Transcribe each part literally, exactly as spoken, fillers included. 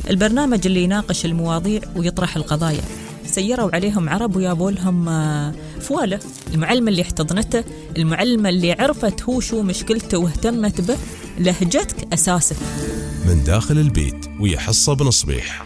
البرنامج اللي يناقش المواضيع ويطرح القضايا. سيروا عليهم عرب ويابوا لهم فوالة. المعلمة اللي احتضنته، المعلمة اللي عرفت هو شو مشكلته واهتمت به، لهجتك أساسه. من داخل البيت ويا حصة بنصبيح.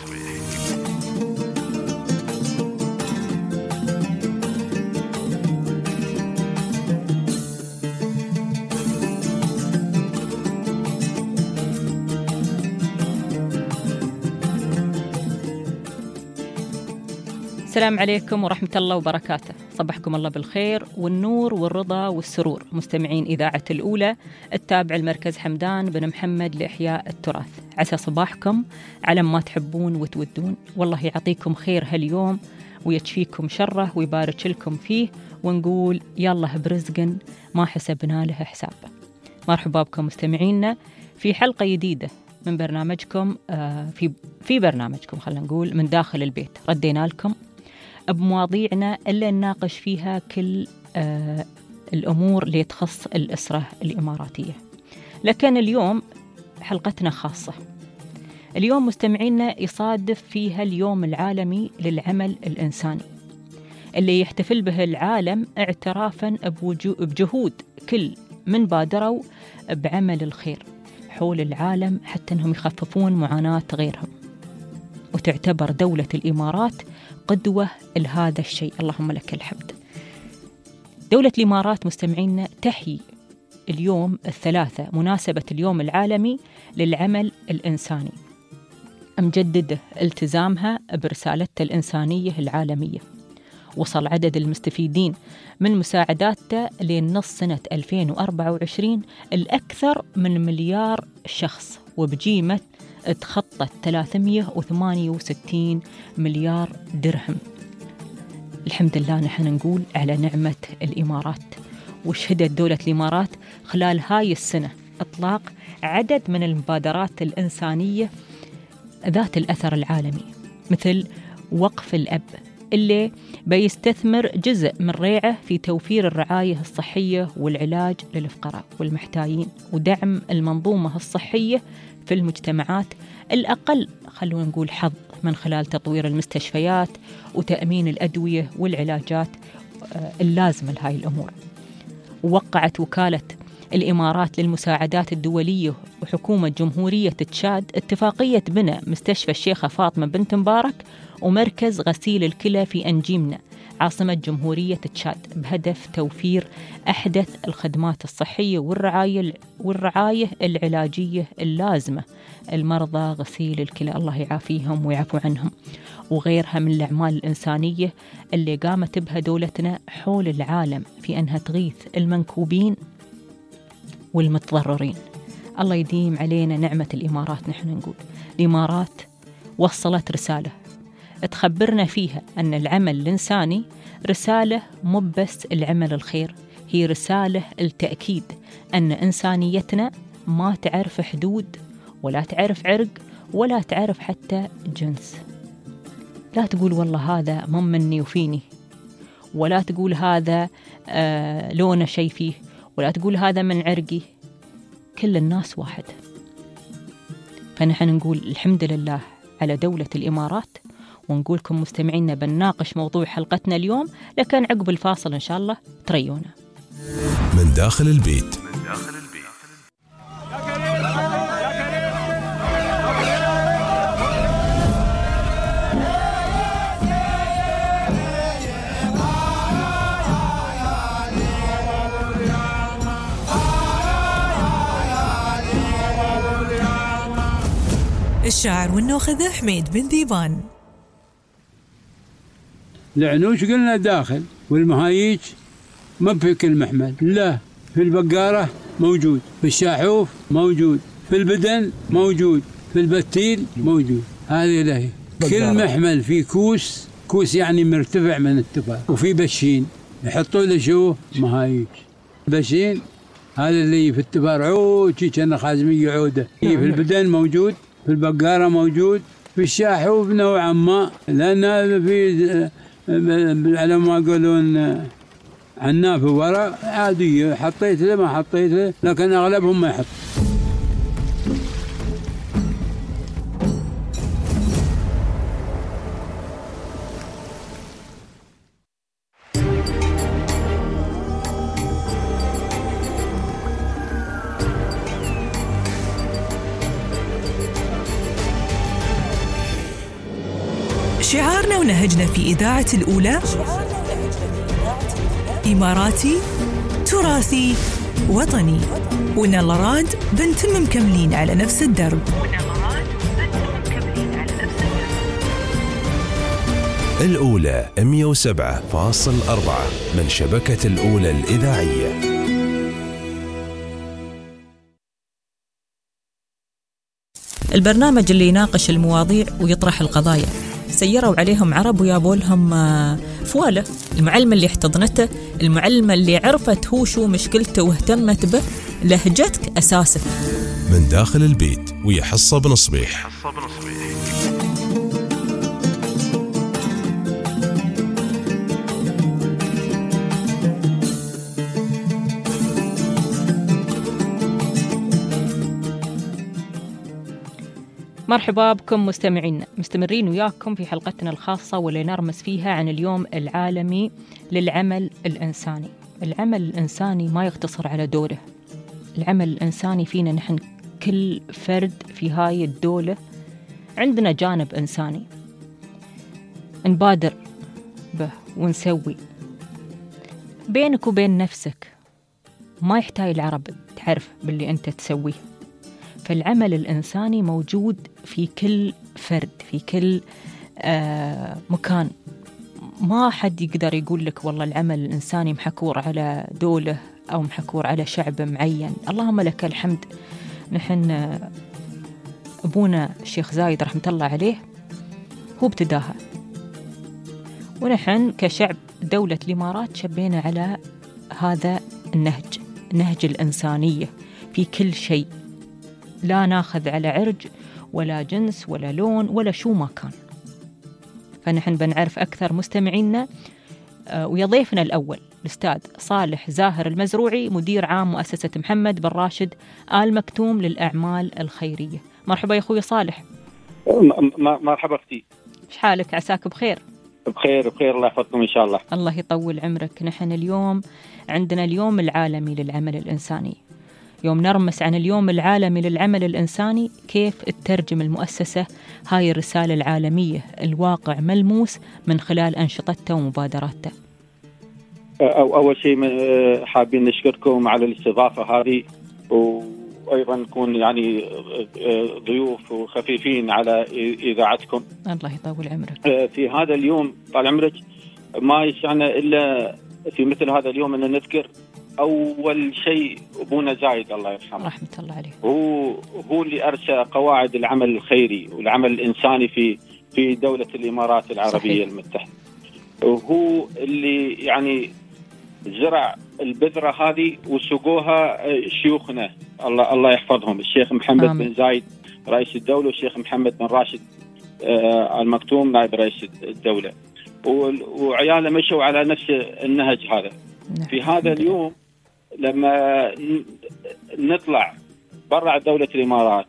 السلام عليكم ورحمة الله وبركاته. صبحكم الله بالخير والنور والرضا والسرور، مستمعين إذاعة الأولى التابع المركز حمدان بن محمد لإحياء التراث. عسى صباحكم على ما تحبون وتودون، والله يعطيكم خير هاليوم ويكفيكم شره ويبارك لكم فيه، ونقول يالله برزق ما حسبنا له حساب. مرحبا بكم مستمعينا في حلقة جديدة من برنامجكم آه في في برنامجكم خلينا نقول من داخل البيت. ردينا لكم بمواضيعنا اللي نناقش فيها كل آه الأمور اللي تخص الأسرة الإماراتية، لكن اليوم حلقتنا خاصة. اليوم مستمعينا يصادف فيها اليوم العالمي للعمل الإنساني، اللي يحتفل به العالم اعترافا بجهود كل من بادروا بعمل الخير حول العالم حتى أنهم يخففون معاناة غيرهم. وتعتبر دولة الإمارات قدوة لهذا الشيء، اللهم لك الحمد. دولة الإمارات مستمعينا تحيي اليوم الثلاثة مناسبة اليوم العالمي للعمل الإنساني، مجددة التزامها برسالتها الإنسانية العالمية. وصل عدد المستفيدين من مساعداتها لنص سنة ألفين وأربعة وعشرين الأكثر من مليار شخص، وبجيمة تخطت ثلاثمئة وثمانية وستين مليار درهم. الحمد لله نحن نقول على نعمة الإمارات. وشهدت دولة الإمارات خلال هاي السنة إطلاق عدد من المبادرات الإنسانية ذات الأثر العالمي، مثل وقف الأب اللي بيستثمر جزء من ريعه في توفير الرعاية الصحية والعلاج للفقراء والمحتاجين، ودعم المنظومة الصحية في المجتمعات الأقل خلونا نقول حظ من خلال تطوير المستشفيات وتأمين الأدوية والعلاجات اللازمة لهاي الأمور. ووقعت وكالة الإمارات للمساعدات الدولية وحكومة جمهورية تشاد اتفاقية بناء مستشفى الشيخة فاطمة بنت مبارك ومركز غسيل الكلى في أنجيمنا عاصمة جمهورية تشاد، بهدف توفير أحدث الخدمات الصحية والرعاية والرعاية العلاجية اللازمة المرضى غسيل الكلى، الله يعافيهم ويعفو عنهم، وغيرها من الأعمال الإنسانية اللي قامت بها دولتنا حول العالم في أنها تغيث المنكوبين والمتضررين. الله يديم علينا نعمة الإمارات. نحن نقول الإمارات وصلت رسالة تخبرنا فيها أن العمل الإنساني رسالة مو بس العمل الخير، هي رسالة التأكيد أن إنسانيتنا ما تعرف حدود ولا تعرف عرق ولا تعرف حتى جنس. لا تقول والله هذا مو مني وفيني، ولا تقول هذا آه لونه شيء فيه، ولا تقول هذا من عرقي. كل الناس واحد. فنحن نقول الحمد لله على دولة الإمارات، ونقولكم مستمعينا بنناقش موضوع حلقتنا اليوم، لكن عقب الفاصل إن شاء الله تريونا. من داخل البيت. الشاعر والنوخذ حميد بن ذيبان. العنوش قلنا داخل، والمهايج ما في كل محمل، لا في البقارة موجود، في الشاحوف موجود، في البدن موجود، في البتيل موجود. هذه لهي كل محمل في كوس، كوس يعني مرتفع من التفاح، وفي بشين يحطوا له شو مهايج. بشين هذا اللي في التفار عود كأنه خازمية عودة. في البدن موجود، في البقارة موجود، في الشاحوف نوعا ما، لأن هذا في على ما يقولون عنافة وراء عادية، حطيت له ما حطيت له، لكن أغلبهم ما يحط. شعارنا ونهجنا في إذاعة الأولى إماراتي تراثي وطني، ونلا راد بنتم مكملين على نفس الدرب. الأولى مئة وسبعة فاصلة أربعة من شبكة الأولى الإذاعية. البرنامج اللي يناقش المواضيع ويطرح القضايا. سيروا عليهم عرب ويابوا لهم فوالة. المعلمة اللي احتضنته، المعلمة اللي عرفت هو شو مشكلته واهتمت به، لهجتك أساسك. من داخل البيت ويا حصة بن صبيح. مرحبا بكم مستمعين، مستمرين وياكم في حلقتنا الخاصة واللي نرمس فيها عن اليوم العالمي للعمل الإنساني. العمل الإنساني ما يقتصر على دوله، العمل الإنساني فينا نحن، كل فرد في هاي الدولة عندنا جانب إنساني نبادر به ونسوي بينك وبين نفسك. ما يحتاج العرب تعرف باللي أنت تسويه. فالعمل الإنساني موجود في كل فرد، في كل آه مكان. ما حد يقدر يقول لك والله العمل الإنساني محكور على دولة أو محكور على شعب معين. اللهم لك الحمد، نحن أبونا الشيخ زايد رحمة الله عليه هو ابتداها، ونحن كشعب دولة الإمارات شبينا على هذا النهج، نهج الإنسانية في كل شيء. لا ناخذ على عرج ولا جنس ولا لون ولا شو ما كان. فنحن بنعرف أكثر مستمعينا ويا ضيفنا الأول الأستاذ صالح زاهر المزروعي، مدير عام مؤسسة محمد بن راشد آل مكتوم للأعمال الخيرية. مرحبا يا أخوي صالح. مرحبا أختي، إيش حالك؟ عساك بخير؟ بخير بخير، الله يحفظكم إن شاء الله. الله يطول عمرك. نحن اليوم عندنا اليوم العالمي للعمل الإنساني. يوم نرمس عن اليوم العالمي للعمل الإنساني، كيف تترجم المؤسسة هاي الرسالة العالمية الواقع ملموس من خلال أنشطتها ومبادراتها؟ أو أول شيء حابين نشكركم على الاستضافة هذه، وأيضا نكون يعني ضيوف وخفيفين على إذاعتكم. الله يطول عمرك. في هذا اليوم طال عمرك ما يسعنا إلا في مثل هذا اليوم أن نذكر أول شيء أبونا زايد الله يرحمه رحمة الله عليه. هو هو اللي أرسى قواعد العمل الخيري والعمل الإنساني في في دولة الإمارات العربية صحيح. المتحدة. وهو اللي يعني زرع البذرة هذه وسقوها شيوخنا الله الله يحفظهم، الشيخ محمد آمين. بن زايد رئيس الدولة، والشيخ محمد بن راشد آل مكتوم نائب رئيس الدولة، وعياله مشوا على نفس النهج هذا. في هذا اليوم لما نطلع برا دولة الإمارات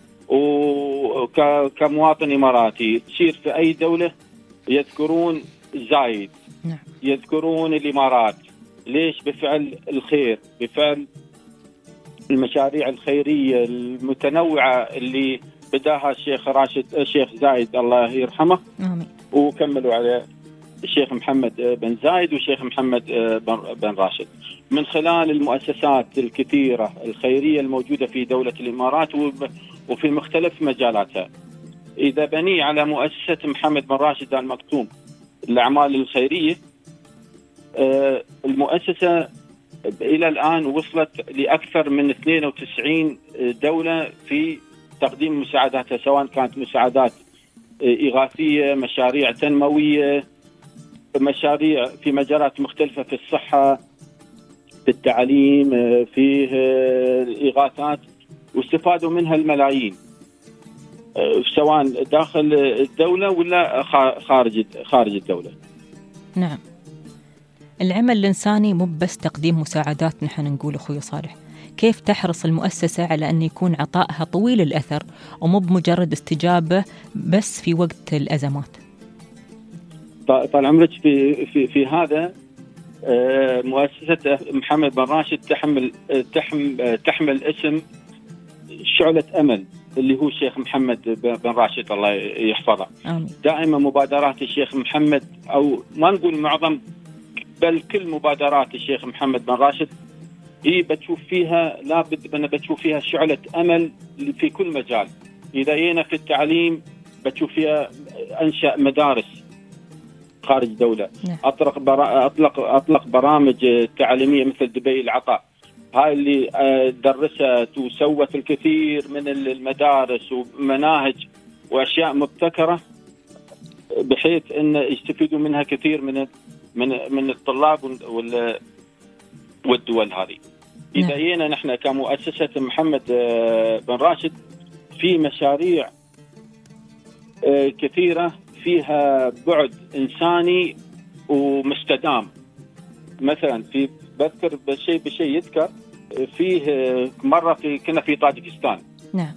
وكمواطن إماراتي تصير في أي دولة يذكرون زايد، يذكرون الإمارات. ليش؟ بفعل الخير، بفعل المشاريع الخيرية المتنوعة اللي بداها الشيخ راشد الشيخ زايد الله يرحمه آمين. وكملوا على الشيخ محمد بن زايد والشيخ محمد بن راشد من خلال المؤسسات الكثيرة الخيرية الموجودة في دولة الإمارات وفي مختلف مجالاتها. إذا بني على مؤسسة محمد بن راشد آل مكتوم الأعمال الخيرية، المؤسسة إلى الآن وصلت لأكثر من اثنين وتسعين دولة في تقديم مساعداتها، سواء كانت مساعدات إغاثية، مشاريع تنموية، مشاريع في مجالات مختلفة في الصحة، في التعليم، في الإغاثات، واستفادوا منها الملايين سواء داخل الدولة ولا خارج خارج الدولة. نعم، العمل الإنساني مو بس تقديم مساعدات. نحن نقول أخوي صالح، كيف تحرص المؤسسة على أن يكون عطائها طويل الأثر ومو بمجرد استجابة بس في وقت الأزمات؟ طال عمرك في في في هذا مؤسسة محمد بن راشد تحمل تحمل تحمل اسم شعلة أمل اللي هو الشيخ محمد بن راشد الله يحفظه. آمين. دائما مبادرات الشيخ محمد، أو ما نقول معظم بل كل مبادرات الشيخ محمد بن راشد هي بتشوف فيها لابد أن بتشوف فيها شعلة أمل في كل مجال. إذا جينا في التعليم بتشوف فيها أنشأ مدارس خارج دولة، أطلق برا... أطلق أطلق برامج تعليمية مثل دبي العطاء، هاي اللي درست وسوت الكثير من المدارس ومناهج وأشياء مبتكرة بحيث أن يستفيدوا منها كثير من من من الطلاب وال والدول هذه. إذا جينا نحن كمؤسسة محمد بن راشد في مشاريع كثيرة فيها بعد إنساني ومستدام. مثلا في بذكر بشيء بشيء يذكر فيه مرة في كنا في طاجكستان. نعم.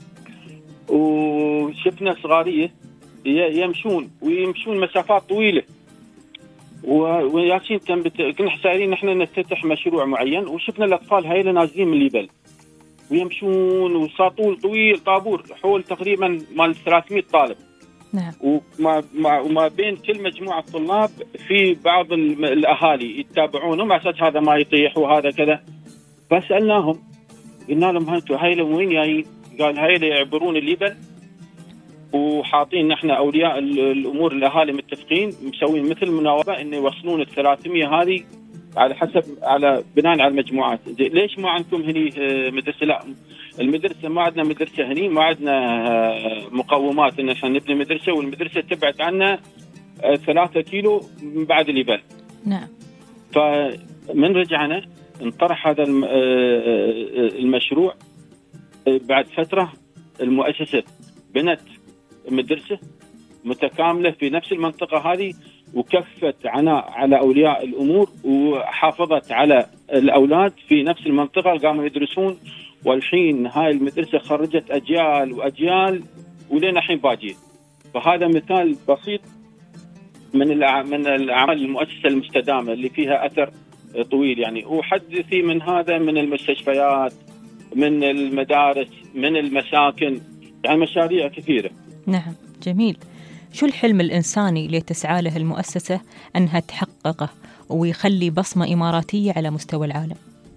وشفنا صغارية يمشون ويمشون مسافات طويلة، وياسين كنا سائلين نحن نفتتح مشروع معين، وشفنا الأطفال هاي نازلين من الجبل ويمشون وساطول طويل طابور حول تقريبا مال ثلاثمئة طالب. نعم. وما وما بين كل مجموعة طلاب في بعض الأهالي يتابعونهم على أساس هذا ما يطيح وهذا كذا. فسألناهم قلنا لهم هانتوا هاي وين جايين؟ قال هاي يعبرون الجبل وحاطين نحن أولياء الأمور الأهالي متفقين مسوين مثل مناوبة إنه يوصلون الثلاثمية هذه على حسب على بناء على المجموعات. ليش ما عندكم هني مدرسة؟ لا المدرسة ما عندنا مدرسة هني، ما عندنا مقومات إن احنا نبني مدرسة، والمدرسة تبعد عنا ثلاثة كيلو من بعد الجبل. نعم. فمن رجعنا انطرح هذا المشروع. بعد فترة المؤسسة بنت مدرسة متكاملة في نفس المنطقة هذه، وكفت عناء على أولياء الأمور وحافظت على الأولاد في نفس المنطقة قاموا يدرسون. والحين هاي المدرسة خرجت أجيال وأجيال ولين الحين باجين. فهذا مثال بسيط من من الأعمال المؤسسة المستدامة اللي فيها أثر طويل يعني. وحدثي من هذا من المستشفيات، من المدارس، من المساكن، يعني مشاريع كثيرة. نعم جميل. شو الحلم الإنساني اللي تسعى له المؤسسة أنها تحققه ويخلي بصمة إماراتية على مستوى العالم؟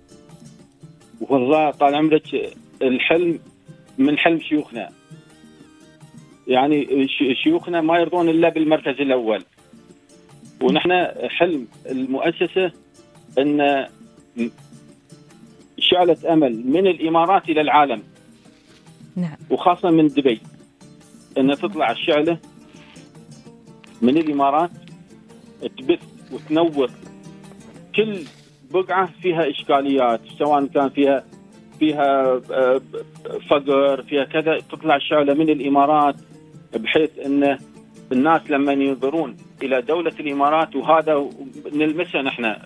والله طال عمرك الحلم من حلم شيوخنا، يعني شيوخنا ما يرضون إلا بالمركز الأول، ونحن حلم المؤسسة أن شعلة أمل من الإمارات إلى العالم. نعم. وخاصة من دبي أن تطلع الشعلة من الإمارات تبث وتنور كل بقعة فيها إشكاليات، سواء كان فيها فيها فقر فيها كذا، تطلع الشعلة من الإمارات بحيث أن الناس لما ينظرون إلى دولة الإمارات، وهذا نلمسه نحن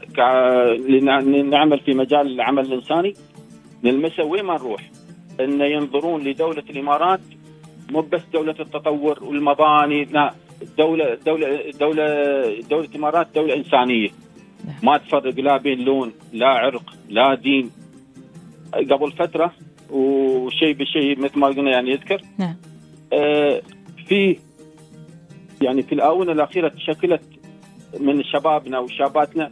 نعمل في مجال العمل الإنساني، نلمسه وين ما نروح أن ينظرون لدولة الإمارات مو بس دولة التطور والمباني، لا دولة دولة دولة دولة الإمارات دولة إنسانية ما تفرق لا بين لون لا عرق لا دين. قبل فترة وشيء بشيء مثل ما قلنا يعني يذكر. نعم. آه في يعني في الآونة الأخيرة تشكلت من شبابنا وشاباتنا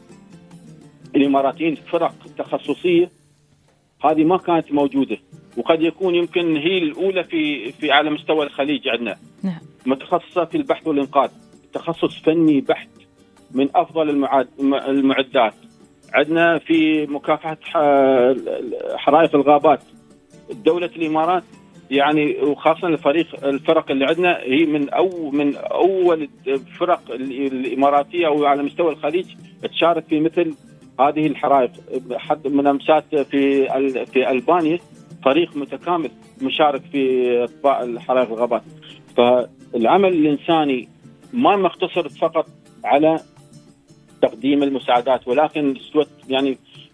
الإماراتيين فرق تخصصية هذه ما كانت موجودة، وقد يكون يمكن هي الأولى في في على مستوى الخليج عندنا. نعم. متخصصة في البحث والإنقاذ، تخصص فني بحت من أفضل المعد المعدات. عندنا في مكافحة حرائق الغابات دولة الإمارات يعني، وخاصة الفريق الفرق اللي عندنا هي من أو من أول الفرق الإماراتية أو على مستوى الخليج تشارك في مثل هذه الحرائق. حد من أمسات في في ألبانيا فريق متكامل مشارك في إطفاء الحرائق الغابات. فالعمل الإنساني ما مقتصر فقط على تقديم المساعدات، ولكن يعني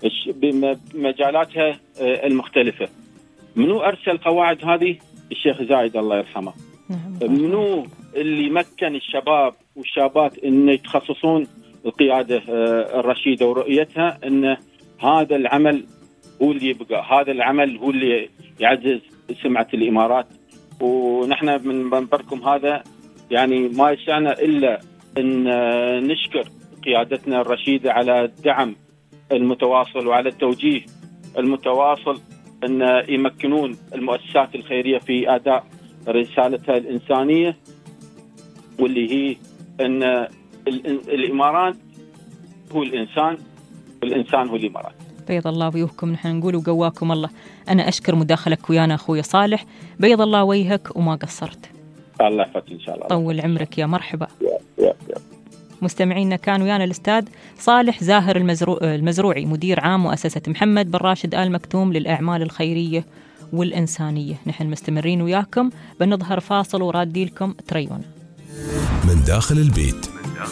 بمجالاتها المختلفة. منو أرسل قواعد هذه؟ الشيخ زايد الله يرحمه. منو اللي مكن الشباب والشابات أن يتخصصون القيادة الرشيدة ورؤيتها أن هذا العمل هو اللي يبقى، هذا العمل هو اللي يعزز سمعة الإمارات. ونحن من منبركم هذا يعني ما يسعنا إلا أن نشكر قيادتنا الرشيدة على الدعم المتواصل وعلى التوجيه المتواصل أن يمكنون المؤسسات الخيرية في أداء رسالتها الإنسانية، واللي هي أن الإمارات هو الإنسان والإنسان هو الإمارات. بيض الله وجوهكم، نحن نقول وقواكم الله. أنا أشكر مداخلك ويانا أخوي صالح، بيض الله وجهك وما قصرت. الله يحفظك إن شاء الله. طول عمرك يا مرحبا. يا يا يا. مستمعينا كان ويانا الأستاذ صالح زاهر المزرو... المزروعي، مدير عام مؤسسة محمد بن راشد آل مكتوم للأعمال الخيرية والإنسانية. نحن مستمرين وياكم، بنظهر فاصل ورادي لكم تريونا من داخل البيت.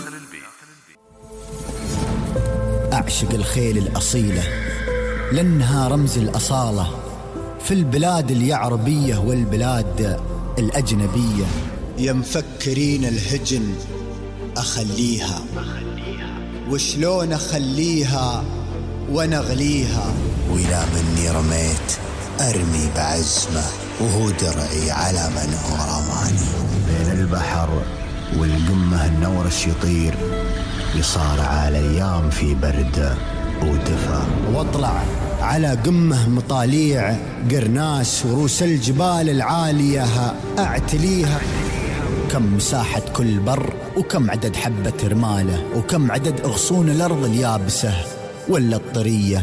أعشق الخيل الأصيلة لأنها رمز الأصالة في البلاد اليعربية والبلاد الأجنبية. يا مفكرين الهجن أخليها، وشلون أخليها ونغليها، وإلى مني رميت أرمي بعزمه وهو درعي على من هو رماني. بين البحر والقمة النورش يطير، يصارع الأيام في برد ودفا، واطلع على قمة مطاليع قرناس وروس الجبال العالية أعتليها. كم مساحة كل بر، وكم عدد حبة رمالة، وكم عدد أغصون الأرض اليابسة ولا الطرية.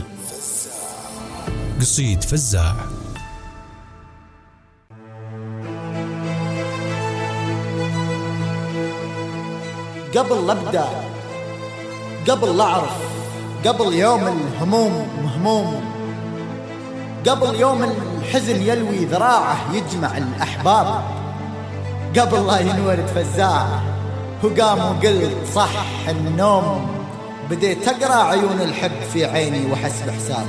قصيد فزاع. قبل لا أبدأ، قبل لا أعرف، قبل يوم الهموم مهموم، قبل يوم الحزن يلوي ذراعه يجمع الأحباب، قبل لا ينولد فزاع وقام وقلت صح النوم، بديت أقرأ عيون الحب في عيني وحسب حساب.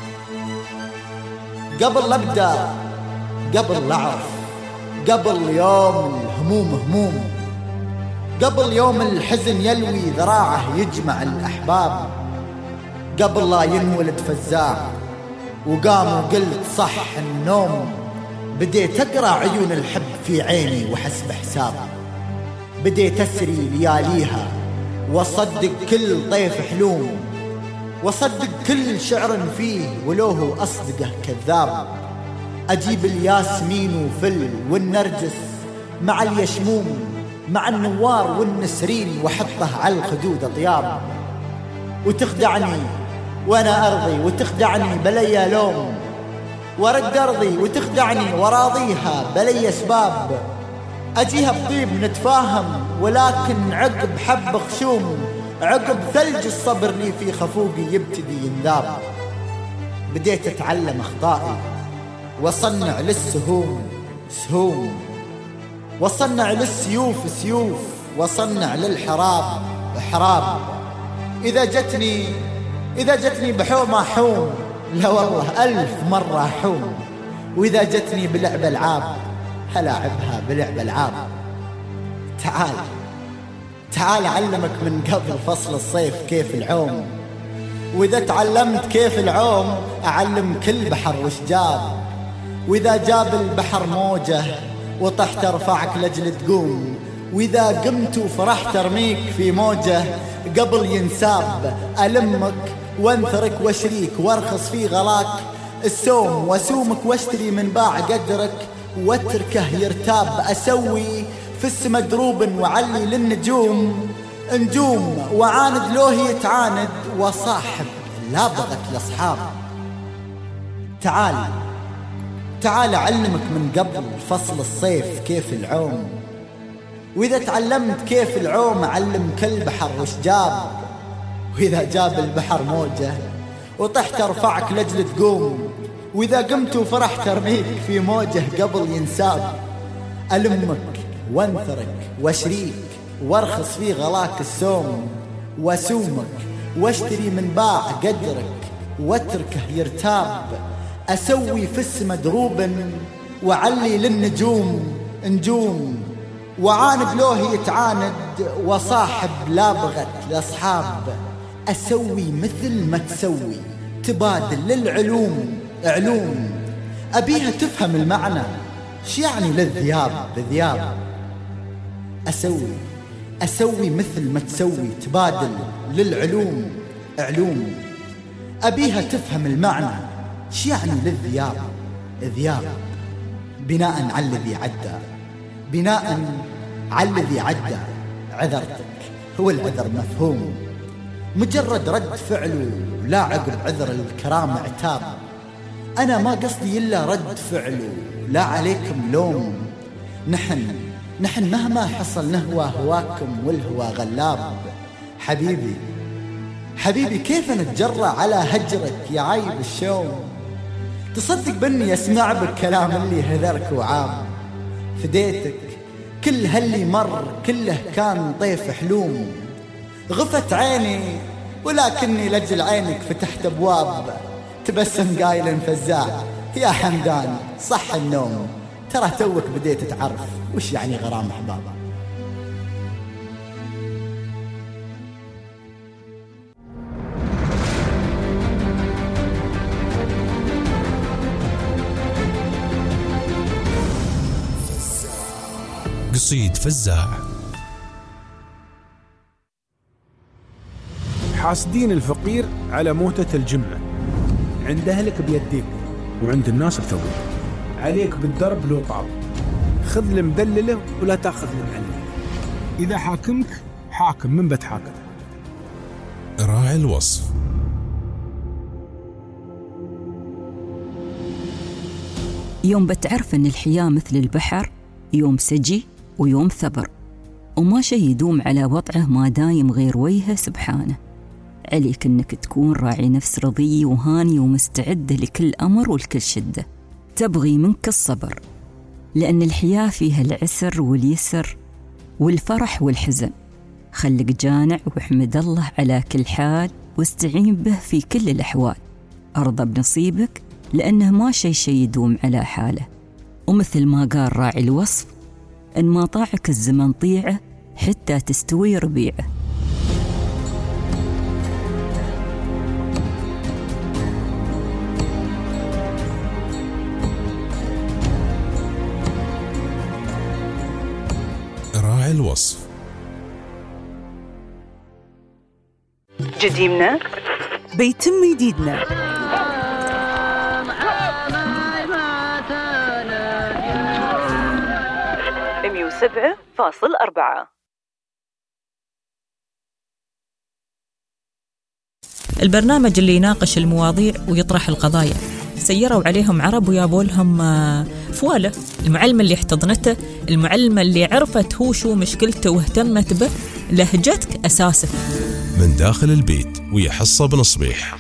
قبل لا أبدأ، قبل لا أعرف، قبل يوم الهموم هموم، قبل يوم الحزن يلوي ذراعه يجمع الأحباب، قبل لا ينولد فزاع وقام وقلت صح النوم، بديت أقرأ عيون الحب في عيني وحسب حساب. بديت أسري لياليها وصدق كل طيف حلوم، وصدق كل شعر فيه ولو هو أصدقه كذاب. أجيب الياسمين وفل والنرجس مع اليشموم مع النوار والنسرين وحطه على الخدود أطياب، وتخدعني وأنا أرضي وتخدعني بلي لوم، ورد أرضي وتخدعني وراضيها بلي أسباب. أجيها بطيب نتفاهم ولكن عقب حب خشوم، عقب ثلج الصبر لي في خفوقي يبتدي ينذاب. بديت أتعلم أخطائي وصنع للسهوم سهوم، وصنع للسيوف سيوف، وصنع للحراب حراب. إذا جتني إذا جتني بحومة حوم، لا والله ألف مرة حوم. وإذا جتني بلعب ألعاب هلاعبها بلعب ألعاب. تعال تعال أعلمك من قبل فصل الصيف كيف العوم، وإذا تعلمت كيف العوم أعلم كل بحر وش جاب. وإذا جاب البحر موجة وطحت أرفعك لجل تقوم، وإذا قمت وفرحت أرميك في موجة قبل ينساب. ألمك وانثرك واشريك وارخص في غلاك السوم، واسومك واشتري من باع قدرك واتركه يرتاب. أسوي في السما دروب وعلي للنجوم نجوم، وعاند لوه يتعاند وصاحب لا بغت الأصحاب. تعال تعال أعلمك من قبل فصل الصيف كيف العوم، وإذا تعلمت كيف العوم أعلم كل بحر وش جاب. وإذا جاب البحر موجة وطحت أرفعك لجل تقوم، وإذا قمت وفرحت أرميك في موجه قبل ينساب. ألمك وانثرك واشريك وارخص في غلاك السوم، واسومك واشتري من باع قدرك واتركه يرتاب. أسوي في السما دروب وعلي للنجوم نجوم، وعاند لوه يتعاند وصاحب لا بغت الأصحاب. أسوي مثل ما تسوي تبادل للعلوم علوم، أبيها تفهم المعنى، شو يعني للذياب بذياب. أسوي أسوي مثل ما تسوي، تبادل للعلوم علوم. أبيها تفهم المعنى، شو يعني للذياب ذياب. بناء على الذي عدى بناء على الذي عدى عذرتك هو العذر مفهوم، مجرد رد فعله لا عقب عذر الكرامة عتاب. أنا ما قصدي إلا رد فعله، لا عليكم لوم. نحن نحن مهما حصل نهوى هواكم والهوى غلاب. حبيبي حبيبي كيف نتجرأ على هجرك يا عيب الشوم. تصدق بني أسمع بالكلام اللي هذرك وعاب. فديتك كل هاللي مر كله كان طيف حلوم. غفت عيني ولكني لجل عينك فتحت أبواب. تبسم قايل فزاع يا حمدان صح النوم. ترى توك بديت تعرف وش يعني غرام أحبابه. قصيد فزاع. حاسدين الفقير على موتة الجمة، عند أهلك بيديك وعند الناس بثوبك. عليك بالدرب لو طاب، خذ المدلله ولا تاخذ المعلم. إذا حاكمك حاكم من بتحاكم. راعي الوصف. يوم بتعرف أن الحياة مثل البحر، يوم سجي ويوم ثبر، وما شي يدوم على وضعه ما دايم غير وجهه سبحانه. عليك أنك تكون راعي نفس رضي وهاني ومستعد لكل أمر ولكل شدة. تبغي منك الصبر، لأن الحياة فيها العسر واليسر والفرح والحزن. خلك جانع واحمد الله على كل حال، واستعين به في كل الأحوال. أرضى بنصيبك لأنه ما شي شي يدوم على حاله. ومثل ما قال راعي الوصف، إن ما طاعك الزمن طيعه حتى تستوي ربيعه. راعي الوصف. جديمنا بيتم جديدنا. مية وسبعة فاصل أربعة. البرنامج اللي يناقش المواضيع ويطرح القضايا. سيروا عليهم عرب ويابوا لهم فوالة. المعلمة اللي احتضنته، المعلمة اللي عرفت هو شو مشكلته واهتمت به، لهجتك أساسك. من داخل البيت ويا حصة بنصبيح.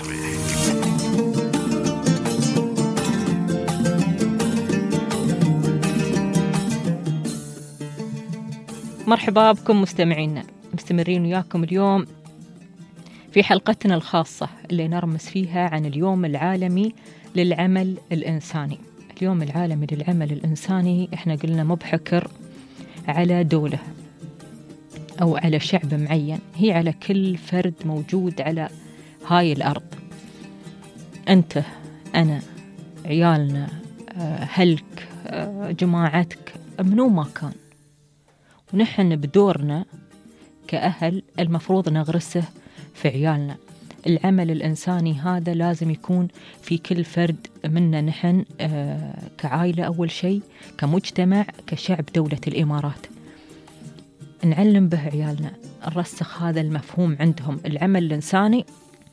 مرحبا بكم مستمعينا، مستمرين وياكم اليوم في حلقتنا الخاصة اللي نرمز فيها عن اليوم العالمي للعمل الإنساني. اليوم العالمي للعمل الإنساني احنا قلنا مبحكر على دولة أو على شعب معين، هي على كل فرد موجود على هاي الأرض. أنت، أنا، عيالنا، أهلك، جماعتك، منو ما كان. ونحن بدورنا كأهل المفروض نغرسه في عيالنا. العمل الإنساني هذا لازم يكون في كل فرد منا، نحن كعائلة أول شيء، كمجتمع، كشعب دولة الإمارات. نعلم به عيالنا، نرسخ هذا المفهوم عندهم. العمل الإنساني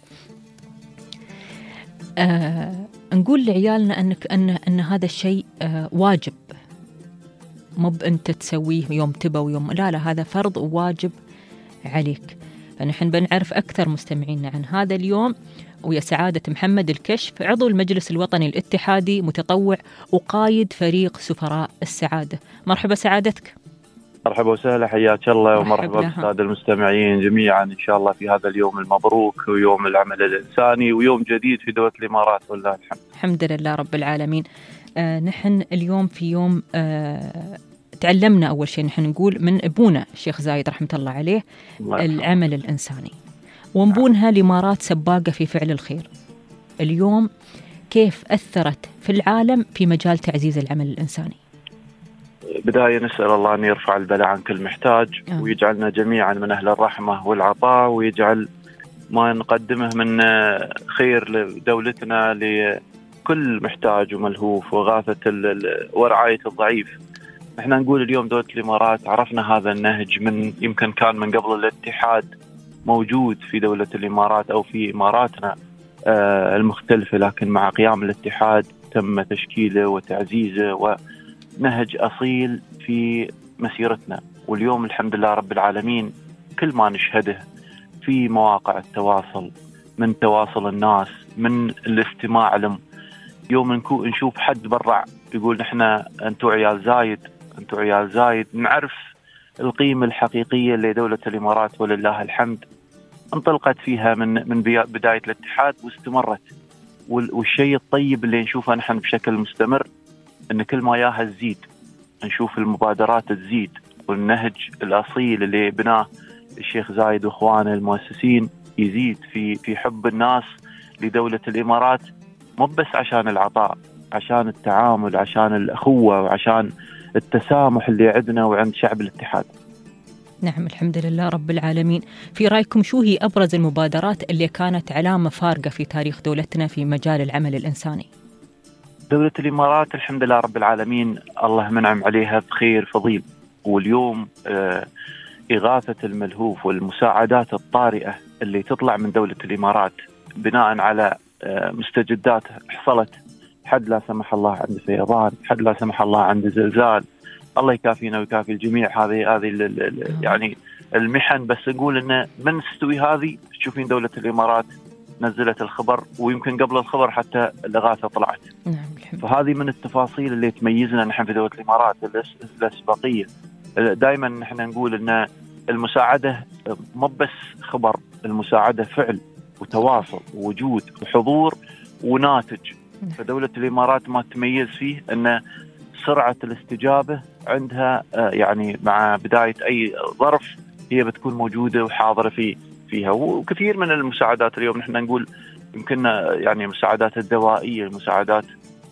آه نقول لعيالنا أنك أن أن هذا الشيء آه واجب، مو بأنت تسويه يوم تبى ويوم لا لا، هذا فرض وواجب عليك. فنحن بنعرف أكثر مستمعينا عن هذا اليوم ويا سعادة محمد الكشف، عضو المجلس الوطني الاتحادي، متطوع وقايد فريق سفراء السعادة. مرحبا سعادتك. مرحبا وسهلا، حياك الله ومرحبا بالسادة المستمعين جميعا إن شاء الله في هذا اليوم المبروك ويوم العمل الإنساني ويوم جديد في دولة الإمارات والله الحمد. الحمد لله رب العالمين. آه نحن اليوم في يوم آه تعلمنا أول شيء نحن نقول من أبونا الشيخ زايد رحمة الله عليه الله العمل الإنساني، ونبونها الإمارات سباقة في فعل الخير. اليوم كيف أثرت في العالم في مجال تعزيز العمل الإنساني؟ بداية نسأل الله أن يرفع البلاء عن كل محتاج أه. ويجعلنا جميعا من أهل الرحمة والعطاء، ويجعل ما نقدمه من خير لدولتنا لكل محتاج وملهوف وغاثة ورعاية الضعيف. احنا نقول اليوم دولة الإمارات عرفنا هذا النهج من يمكن كان من قبل الاتحاد موجود في دولة الإمارات أو في إماراتنا آه المختلفة، لكن مع قيام الاتحاد تم تشكيله وتعزيزه ونهج أصيل في مسيرتنا. واليوم الحمد لله رب العالمين كل ما نشهده في مواقع التواصل، من تواصل الناس، من الاستماع لهم. يوم نشوف حد برع يقول نحن أنتوا عيال زايد أنتوا عيال زايد، نعرف القيمة الحقيقية لدولة الإمارات ولله الحمد انطلقت فيها من من بداية الاتحاد واستمرت. والشيء الطيب اللي نشوفه نحن بشكل مستمر أن كل ما ياها تزيد، نشوف المبادرات تزيد، والنهج الأصيل اللي بناه الشيخ زايد وإخوانه المؤسسين يزيد في في حب الناس لدولة الإمارات، مو بس عشان العطاء، عشان التعامل، عشان الأخوة، وعشان التسامح اللي عندنا وعند شعب الاتحاد. نعم الحمد لله رب العالمين. في رأيكم شو هي أبرز المبادرات اللي كانت علامة فارقة في تاريخ دولتنا في مجال العمل الإنساني؟ دولة الإمارات الحمد لله رب العالمين الله منعم عليها بخير فضيل، واليوم آه إغاثة الملهوف والمساعدات الطارئة اللي تطلع من دولة الإمارات بناء على آه مستجدات حصلت، حد لا سمح الله عند فيضان، حد لا سمح الله عند زلزال، الله يكافينا ويكافي الجميع. هذه هذه يعني المحن، بس نقول إنه من تستوي هذه تشوفين دولة الإمارات نزلت الخبر، ويمكن قبل الخبر حتى الإغاثة طلعت. فهذه من التفاصيل اللي تميزنا نحن في دولة الإمارات، الأسبقية. دائما نحن نقول إن المساعدة مو بس خبر، المساعدة فعل وتواصل ووجود وحضور وناتج. فدولة الإمارات ما تميز فيه أن سرعة الاستجابة عندها يعني مع بداية أي ظرف هي بتكون موجودة وحاضرة في فيها. وكثير من المساعدات اليوم نحن نقول يمكن يعني المساعدات الدوائية، المساعدات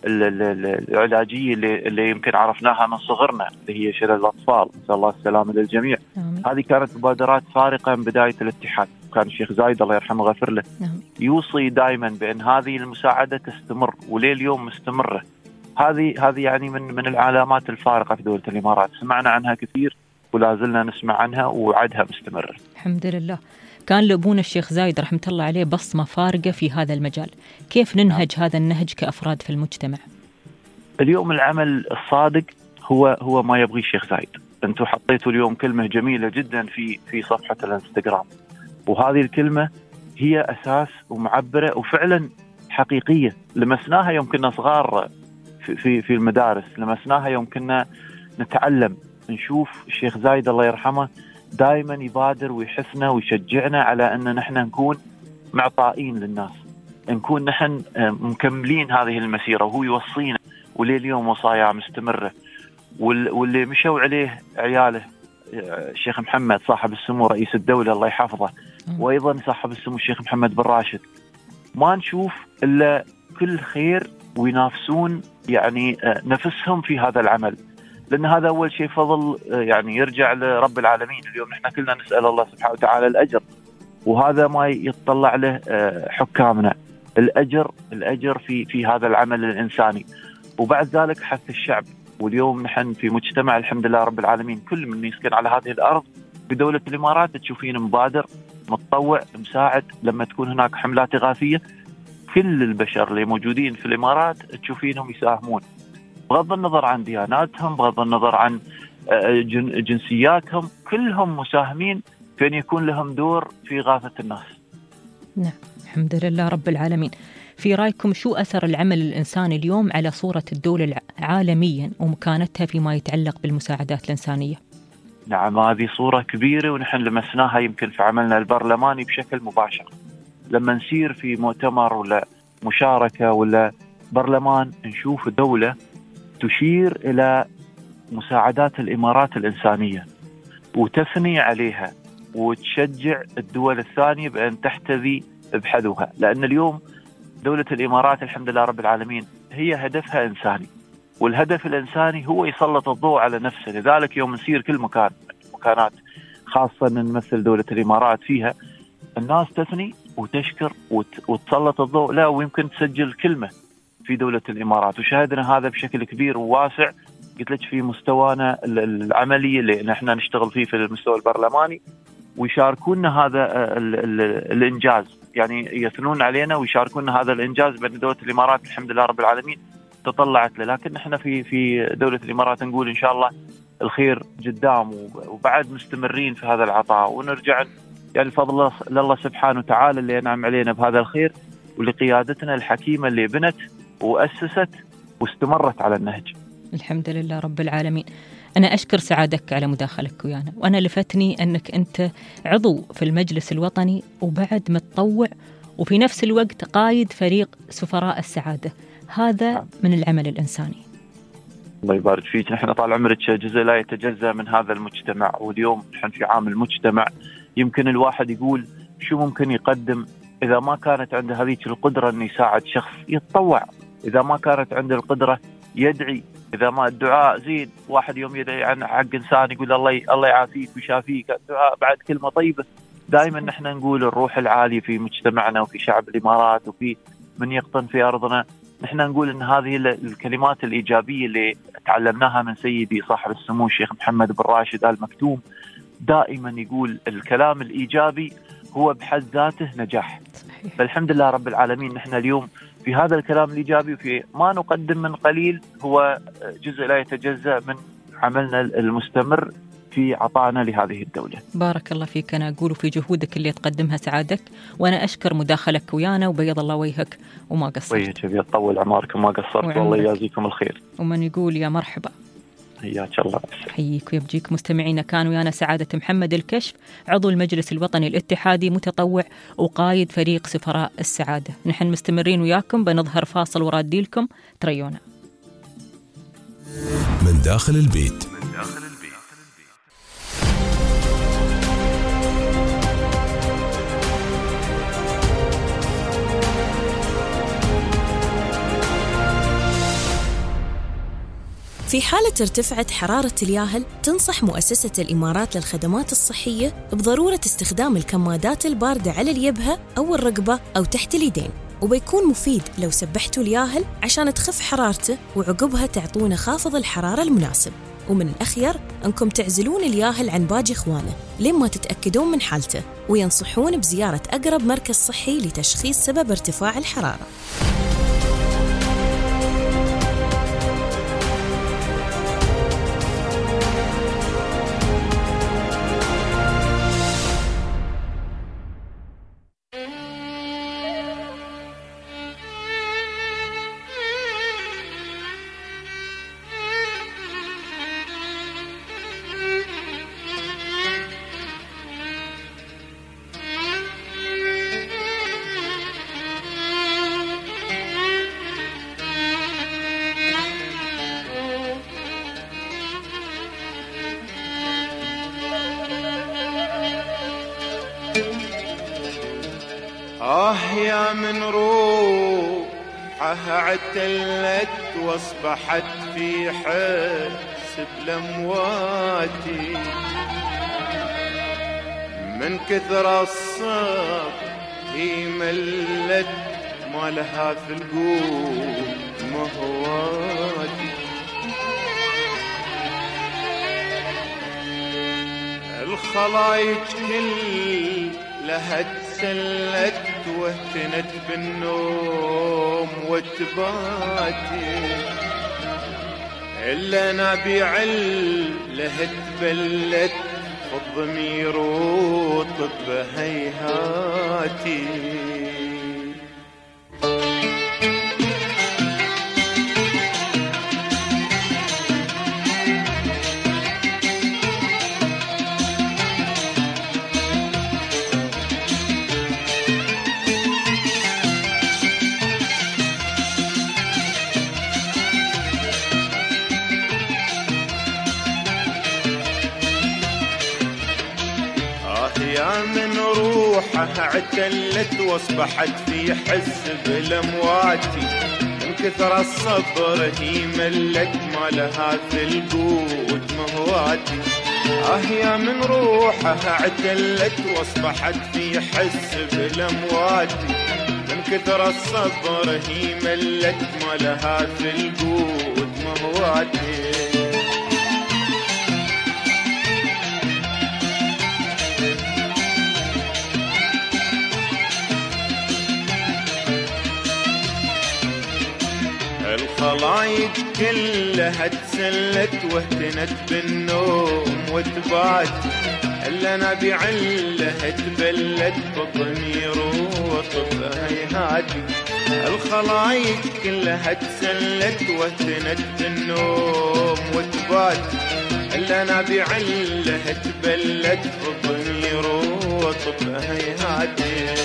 العلاجية اللي, اللي يمكن عرفناها من صغرنا اللي هي شلل الأطفال، نسأل الله السلامة للجميع. آمين. هذه كانت مبادرات فارقة من بداية الاتحاد، كان الشيخ زايد الله يرحمه ويغفر له آمين. يوصي دائما بأن هذه المساعدة تستمر، وليه اليوم مستمرة. هذه هذه يعني من من العلامات الفارقة في دولة الإمارات، سمعنا عنها كثير ولا زلنا نسمع عنها وعدها مستمرة الحمد لله. كان لأبونا الشيخ زايد رحمة الله عليه بصمة فارقة في هذا المجال، كيف ننهج نعم. هذا النهج كأفراد في المجتمع؟ اليوم العمل الصادق هو هو ما يبغي الشيخ زايد. أنتوا حطيتوا اليوم كلمة جميلة جدا في في صفحة الانستغرام، وهذه الكلمة هي أساس ومعبرة وفعلا حقيقية. لمسناها يوم كنا صغار في في, في المدارس، لمسناها يوم كنا نتعلم، نشوف الشيخ زايد الله يرحمه دائما يبادر ويحسنا ويشجعنا على أن نحن نكون معطائين للناس، نكون نحن مكملين هذه المسيرة، وهو يوصينا وليه اليوم وصايا مستمرة. واللي مشوا عليه عياله الشيخ محمد صاحب السمو رئيس الدولة الله يحفظه، وأيضا صاحب السمو الشيخ محمد بن راشد، ما نشوف إلا كل خير وينافسون يعني نفسهم في هذا العمل، لأن هذا أول شيء فضل يعني يرجع لرب العالمين. اليوم نحن كلنا نسأل الله سبحانه وتعالى الأجر، وهذا ما يتطلع له حكامنا، الأجر الأجر في في هذا العمل الإنساني، وبعد ذلك حث الشعب. واليوم نحن في مجتمع الحمد لله رب العالمين كل من يسكن على هذه الأرض بدولة الإمارات تشوفين مبادر متطوع مساعد. لما تكون هناك حملات إغاثية كل البشر اللي موجودين في الإمارات تشوفينهم يساهمون، بغض النظر عن دياناتهم، بغض النظر عن جنسياتهم، كلهم مساهمين في أن يكون لهم دور في إغاثة الناس. نعم الحمد لله رب العالمين. في رأيكم شو أثر العمل الإنساني اليوم على صورة الدولة عالميا ومكانتها فيما يتعلق بالمساعدات الإنسانية؟ نعم هذه صورة كبيرة ونحن لمسناها يمكن في عملنا البرلماني بشكل مباشر. لما نسير في مؤتمر ولا مشاركة ولا برلمان نشوف دولة تشير إلى مساعدات الإمارات الإنسانية وتثني عليها وتشجع الدول الثانية بأن تحتذي بحذوها، لأن اليوم دولة الإمارات الحمد لله رب العالمين هي هدفها إنساني، والهدف الإنساني هو يسلط الضوء على نفسه. لذلك يوم نسير كل مكان مكانات خاصة نمثل دولة الإمارات فيها، الناس تثني وتشكر وتسلط الضوء لا، ويمكن تسجل كلمة في دولة الإمارات. وشاهدنا هذا بشكل كبير وواسع، قلت لك في مستوانا العملي اللي نحن نشتغل فيه في المستوى البرلماني، ويشاركونا هذا ال ال الإنجاز، يعني يثنون علينا ويشاركونا هذا الإنجاز بأن دولة الإمارات الحمد لله رب العالمين تطلعت له. لكن نحن في في دولة الإمارات نقول إن شاء الله الخير قدام، وبعد مستمرين في هذا العطاء، ونرجع يعني فضل الله سبحانه وتعالى اللي أنعم علينا بهذا الخير، ولقيادتنا الحكيمة اللي بنت وأسست واستمرت على النهج. الحمد لله رب العالمين. أنا أشكر سعادتك على مداخلتك ويانا، وأنا لفتني أنك أنت عضو في المجلس الوطني وبعد متطوع، وفي نفس الوقت قايد فريق سفراء السعادة. هذا من العمل الإنساني. الله يبارك فيك. نحن طال عمرك جزء لا يتجزأ من هذا المجتمع، واليوم نحن في عام المجتمع. يمكن الواحد يقول شو ممكن يقدم إذا ما كانت عنده هذه القدرة أن يساعد شخص، يتطوع. إذا ما كانت عنده القدرة يدعي. إذا ما الدعاء زين، واحد يوم يدعي عن حق إنسان يقول الله الله يعافيك ويشافيك، الدعاء بعد كلمة طيبة. دائما نحن نقول الروح العالية في مجتمعنا وفي شعب الإمارات وفي من يقطن في أرضنا، نحن نقول أن هذه الكلمات الإيجابية اللي تعلمناها من سيدي صاحب السمو الشيخ محمد بن راشد آل مكتوم، دائما يقول الكلام الإيجابي هو بحد ذاته نجاح. صحيح. فالحمد لله رب العالمين نحن اليوم في هذا الكلام الإيجابي، وفي ما نقدم من قليل هو جزء لا يتجزأ من عملنا المستمر في عطائنا لهذه الدولة. بارك الله فيك. أنا أقول في جهودك اللي تقدمها سعادتك، وأنا أشكر مداخلك ويانا، وبيض الله وجهك وما قصرت. وجهك يطول عماركم ما قصرت، والله يجازيكم الخير. ومن يقول يا مرحبا. حياك الله. حييك ويبجيك. مستمعينا، كان ويانا سعادة محمد الكشف، عضو المجلس الوطني الاتحادي، متطوع وقايد فريق سفراء السعادة. نحن مستمرين وياكم، بنظهر فاصل ورادي لكم، تريونا. من داخل البيت. من داخل البيت. في حالة ارتفعت حرارة الياهل، تنصح مؤسسة الإمارات للخدمات الصحية بضرورة استخدام الكمادات الباردة على اليبهة أو الرقبة أو تحت اليدين، وبيكون مفيد لو سبحتوا الياهل عشان تخف حرارته، وعقبها تعطونه خافض الحرارة المناسب. ومن الأخير أنكم تعزلون الياهل عن باقي إخوانه لما تتأكدون من حالته، وينصحون بزيارة أقرب مركز صحي لتشخيص سبب ارتفاع الحرارة. آه يا من روحها عتلت واصبحت في حسب الأموات، من كثر الصبر هي ملت ما لها في القول مهواتي. الخلايج كل لها تسلت واهتنت بالنوم وتباتي، إلا نبيع لها تبلت الضمير وطب هيهاتي. يا من روحه اعتلت واصبحت في حزب الامواتي، من كثر الصبر هي ملت ما لها في القوت مهواتي. آه يا من روحه اعتلت واصبحت في حزب الامواتي، من كثر الصبر هي ملت ما لها في القوت مهواتي. الخلايق كلها تسلت واهتنت بالنوم وتباتي، الا انا بعله تبلت بضمير وطب هيهاتي. الخلايق كلها تسلت واهتنت بالنوم وتباتي، الا انا بعله تبلت بضمير وطب هيهاتي.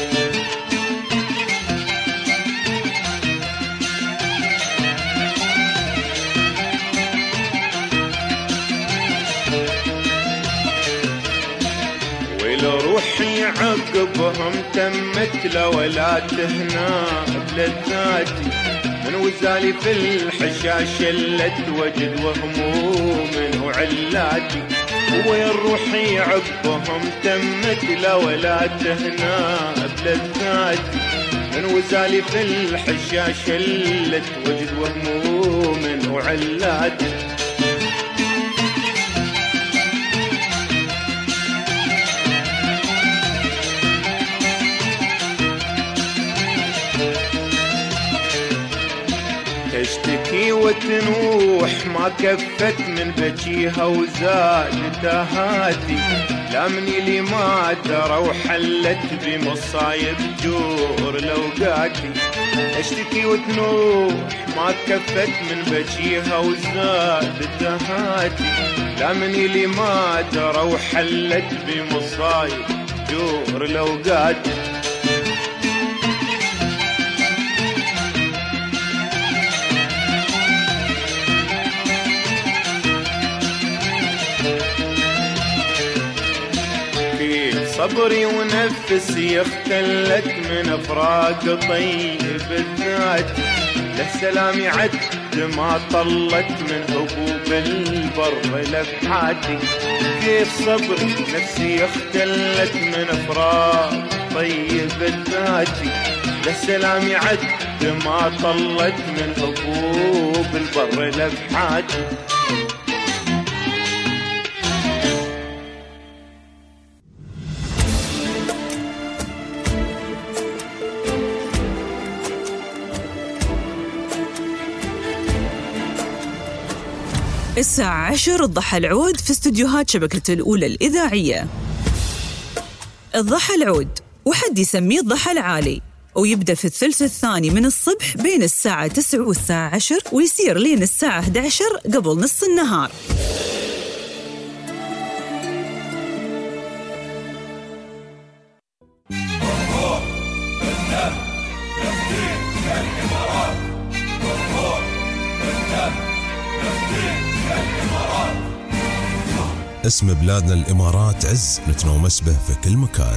روحي عقبهم تمت لولا تهنا بلذاتي، من وزالي في الحشا شلت وجد وهموم وعلاتي. وين روحي عقبهم تمت لولا تهنا بلذاتي، من وزالي في الحشا شلت وجد وهموم وعلاتي. تشتكي وتنوح ما كفت من بجيها وزاد تهاتي، لامني لي ما درى وحلت بمصايب جور لوقاتي. تشتكي وتنوح ما كفت من بجيها وزاد تهاتي، لامني لي ما درى وحلت بمصايب جور لوقاتي. صبري ونفسي اختلت من افراق طيب الذات، له سلامي عد ما طلت من هبوب البر لفحاتي. كيف صبري نفسي اختلت من افراق طيب الذات، له سلامي عد ما طلت من هبوب البر لفحاتي. الساعة عشر الضحى العود في استديوهات شبكة الأولى الإذاعية. الضحى العود وحد يسميه الضحى العالي، ويبدأ في الثلث الثاني من الصبح بين الساعة تسعة والساعة عشر، ويصير لين الساعة إحدى عشر قبل نص النهار. اسم بلادنا الإمارات عز نتنومس به في كل مكان.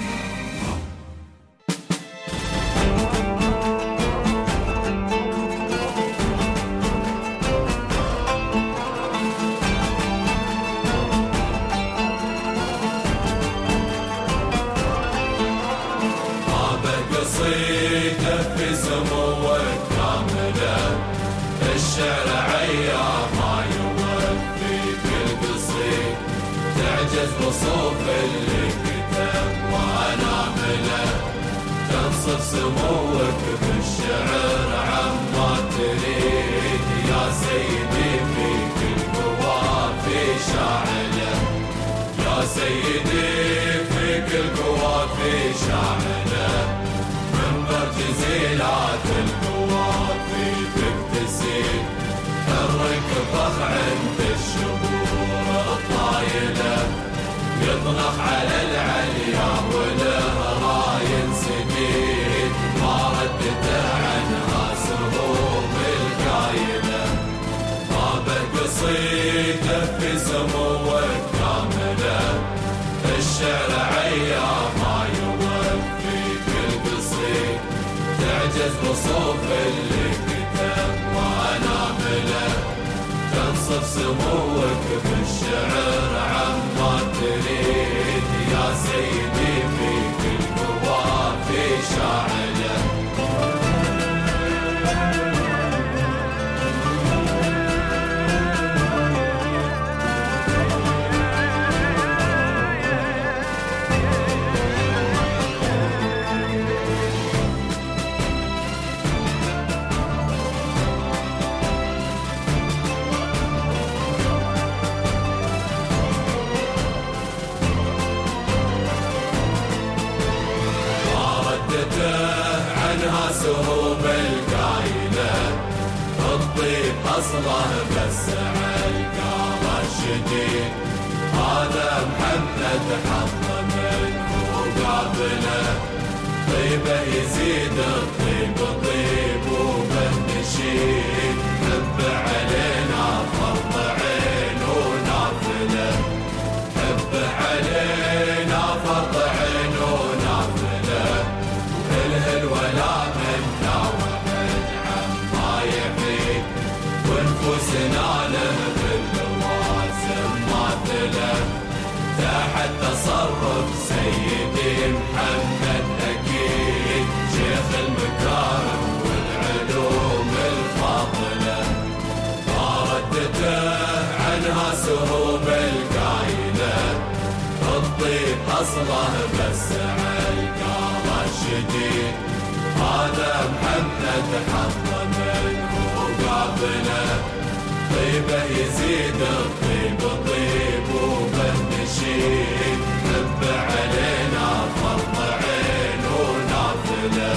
يطنخ على العليا والهراين سديد، ما ردته عنها سهوم الكاينة. ما بقصيته في سموك كاملة، الشعر عين تعجز وصوف اللي كتب وأنامله تنصف سموك بالشعر عما تريد يا سيدي فيك القوافي شاعله. عنها سهوم القايلة الطيب أصله بس عالقارة الشديد هذا محمد حظ منه قابله طيبه يزيد الطيب طيب وبالنشيد حب علينا فرض عين ونافله حب علينا فرض عين ونافله الهل ولا منا وحد عما يحيي ونفوسنا له باللوازم ماثله تحت تصرف سيدي محمد اكيد شيخ المكارم والعلوم الفاضله ما ردته عنها سهوم القايله الطيب اصله بس عالقاره الشديد هذا محمد حظ منه قابله طيبه يزيد الطيب طيب وبالنشيد حب علينا فرض عين ونافله.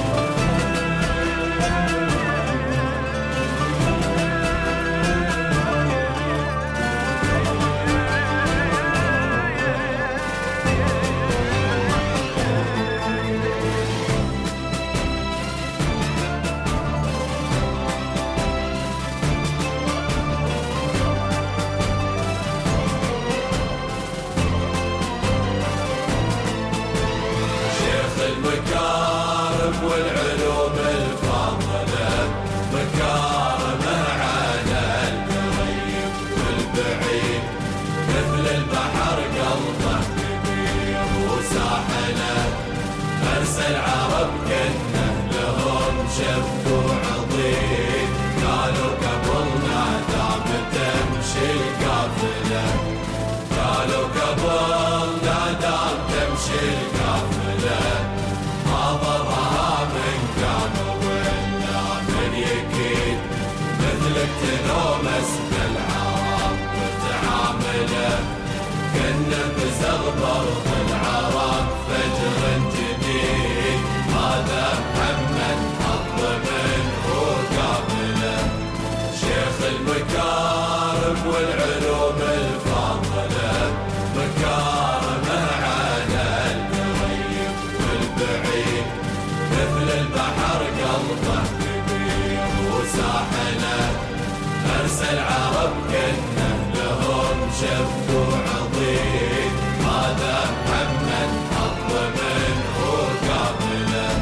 المكارم والعلوم الفاضلة مكارمه على القريب والبعيد مثل البحر قلبه كبير وساحله أرسل عرب كنه لهم شفوا عضيد قالوا قبلنا دام تمشي القافلة قالوا قبلنا دام تمشي القافلة ما ضرها من كان ولا من يكيد مثلك تنومس بالعرب وتعامله كنا بزغبر العرب فجر جديد هذا محمد حظ منه قابله شيخ المكارم والعلوم الفاضله مكارمه على القريب والبعيد مثل البحر قلبه كبير وساحله أرسل عرب كنه لهم شفوا عضيد هذا محمد حظ منه قابله.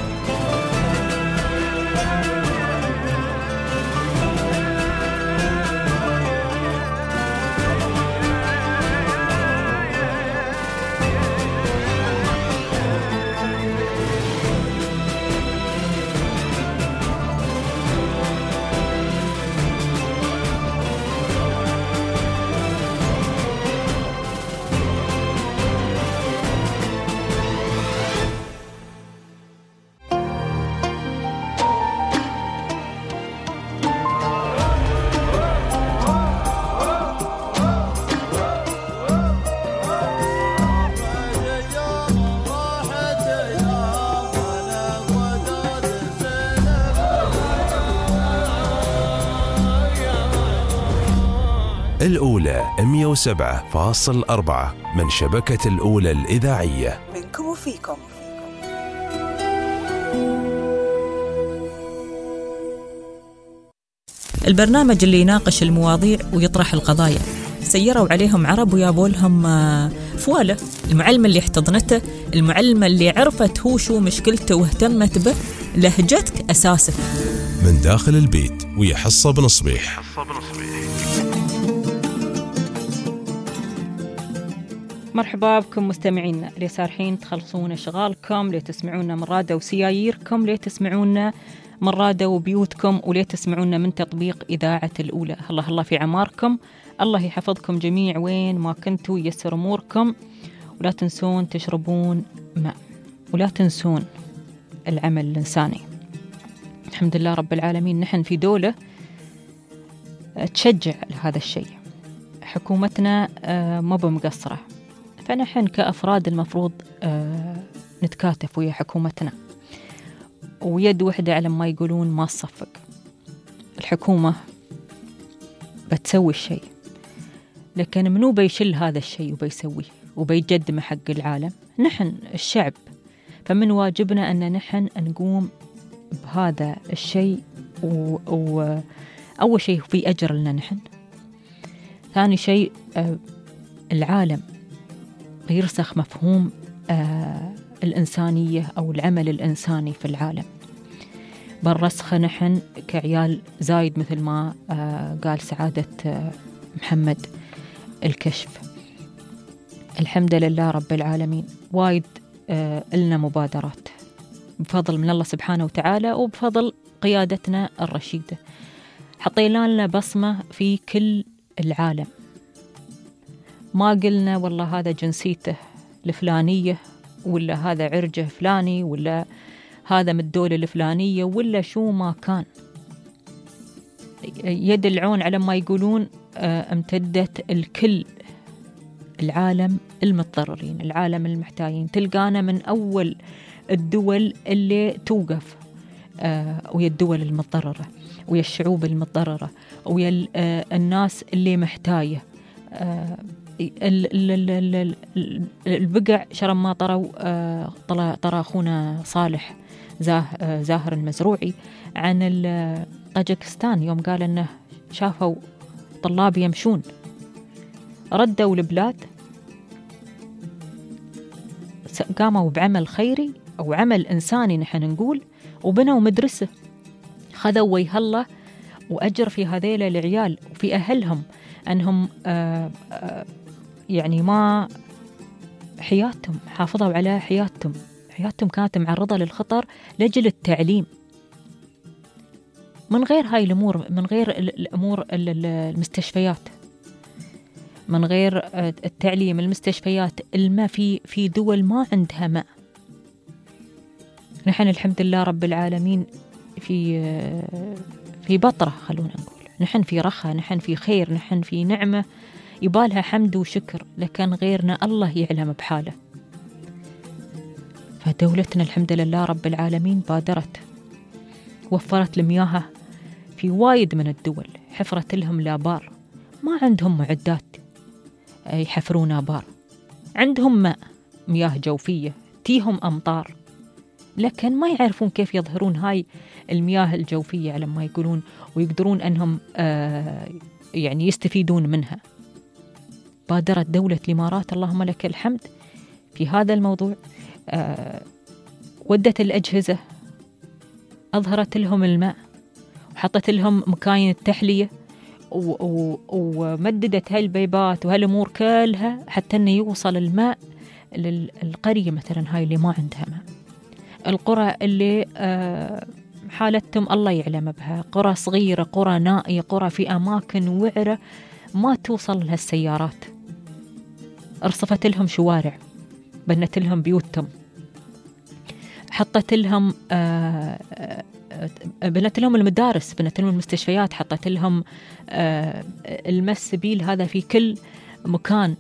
الأولى مئة وسبعة فاصل أربعة من شبكة الأولى الإذاعية منكم وفيكم. البرنامج اللي يناقش المواضيع ويطرح القضايا سيروا عليهم عرب ويابوا لهم فوالة. المعلمة اللي احتضنته، المعلمة اللي عرفت هو شو مشكلته واهتمت به، لهجتك أساسك. من داخل البيت ويا حصة بن صبيح. مرحبا بكم مستمعينا اللي صارحين تخلصون اشغالكم ليه تسمعونا من رادة وسياييركم، ليه تسمعونا من رادة وبيوتكم، وليه تسمعونا من تطبيق إذاعة الأولى. الله الله في عماركم، الله يحفظكم جميع وين ما كنتوا، ييسر أموركم، ولا تنسون تشربون ماء، ولا تنسون العمل الإنساني. الحمد لله رب العالمين نحن في دولة تشجع هذا الشيء، حكومتنا ما بمقصرة، فنحن كأفراد المفروض نتكاتف ويا حكومتنا ويد وحدة على ما يقولون ما تصفق. الحكومة بتسوي الشيء، لكن منو بيشل هذا الشيء وبيسويه وبيقدمه حق العالم؟ نحن الشعب. فمن واجبنا أن نحن نقوم بهذا الشيء، وأول شيء في أجر لنا نحن. ثاني شيء العالم يرسخ مفهوم الإنسانية أو العمل الإنساني في العالم، بالرسخة نحن كعيال زايد مثل ما قال سعادة محمد الكشف. الحمد لله رب العالمين وايد لنا مبادرات بفضل من الله سبحانه وتعالى وبفضل قيادتنا الرشيدة، حطينا لنا بصمة في كل العالم. ما قلنا والله هذا جنسيته الفلانية، ولا هذا عرجه فلاني، ولا هذا من الدولة الفلانية، ولا شو ما كان. يد العون على ما يقولون امتدت الكل العالم المتضررين، العالم المحتاجين. تلقانا من أول الدول اللي توقف ويا الدول المتضررة، ويا الشعوب المتضررة، ويا الناس اللي محتاجة. البقع شرم ما طروا طرى أخونا صالح زاهر المزروعي عن طاجكستان يوم قال أنه شافوا طلاب يمشون، ردوا البلاد، قاموا بعمل خيري أو عمل إنساني نحن نقول، وبنوا مدرسة، خذوا وجه الله وأجر في هذيل العيال وفي أهلهم أنهم آآ آآ يعني ما حياتهم حافظوا على حياتهم حياتهم كانت معرضة للخطر لأجل التعليم. من غير هاي الأمور، من غير الأمور المستشفيات، من غير التعليم، المستشفيات، الماء في في دول ما عندها ماء. نحن الحمد لله رب العالمين في في بطرة، خلونا نقول نحن في رخاء، نحن في خير، نحن في نعمة يبالها حمد وشكر، لكن غيرنا الله يعلم بحاله. فدولتنا الحمد لله رب العالمين بادرت، وفرت المياه في وايد من الدول، حفرت لهم لابار، ما عندهم معدات يحفرون آبار، عندهم ماء، مياه جوفية تيهم أمطار، لكن ما يعرفون كيف يظهرون هاي المياه الجوفية على ما يقولون، ويقدرون أنهم آه يعني يستفيدون منها. بادرت دولة الإمارات اللهم لك الحمد في هذا الموضوع، آه ودت الأجهزة، أظهرت لهم الماء، وحطت لهم مكاين التحلية، ومددت هاي البيبات وهالأمور كلها حتى أنه يوصل الماء للقرية مثلا هاي اللي ما عندها ماء. القرى اللي آه حالتهم الله يعلم بها، قرى صغيرة، قرى نائية، قرى في أماكن وعرة ما توصل لها السيارات، رصفت لهم شوارع، بنت لهم بيوتهم، حطت لهم آه بنت لهم المدارس، بنت لهم المستشفيات، حطت لهم آه المسبيل هذا في كل مكان،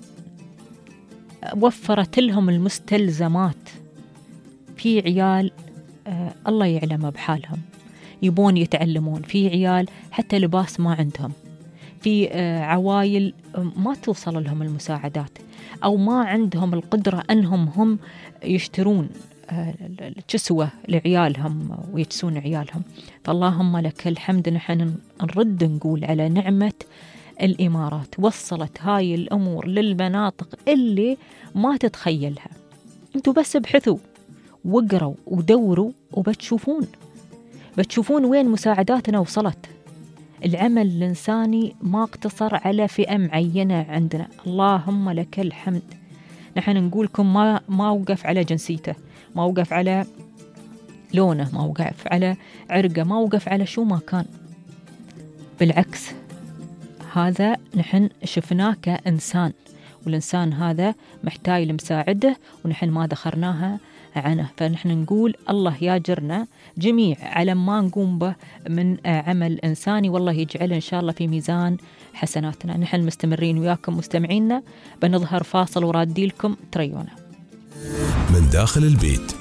وفرت لهم المستلزمات. في عيال آه الله يعلم بحالهم يبون يتعلمون، في عيال حتى لباس ما عندهم، في آه عوائل ما توصل لهم المساعدات، أو ما عندهم القدرة أنهم هم يشترون الكسوة لعيالهم ويكسون عيالهم. فاللهم لك الحمد، نحن نرد نقول على نعمة الإمارات وصلت هاي الأمور للمناطق اللي ما تتخيلها. انتوا بس ابحثوا واقروا ودوروا وبتشوفون بتشوفون وين مساعداتنا وصلت. العمل الإنساني ما اقتصر على فئة معينة عندنا، اللهم لك الحمد. نحن نقولكم ما ما وقف على جنسيته، ما وقف على لونه، ما وقف على عرقه، ما وقف على شو ما كان. بالعكس، هذا نحن شفناه كإنسان، والإنسان هذا محتاج لمساعده ونحن ما دخرناها عنه. فنحن نقول الله ياجرنا جميع على ما نقوم به من عمل إنساني، والله يجعله إن شاء الله في ميزان حسناتنا. نحن مستمرين وياكم مستمعينا، بنظهر فاصل ورادي لكم تريونا. من داخل البيت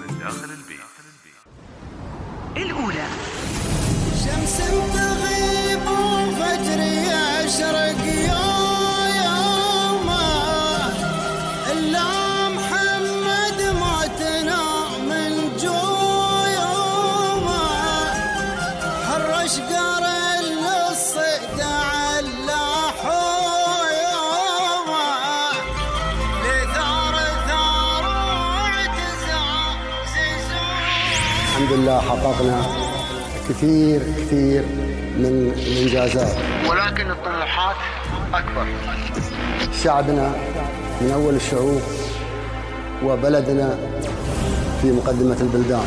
الأولى. شمس تغيب وفجر يشرق يا يوما، إلا محمد ما تنام من جو يوما، حرش قار للصيد علاحو يوما، لثار ثار واعتزاز زيزو. الحمد لله حققنا كثير كثير من الإنجازات، ولكن الطموحات أكبر. شعبنا من أول الشعوب وبلدنا في مقدمة البلدان.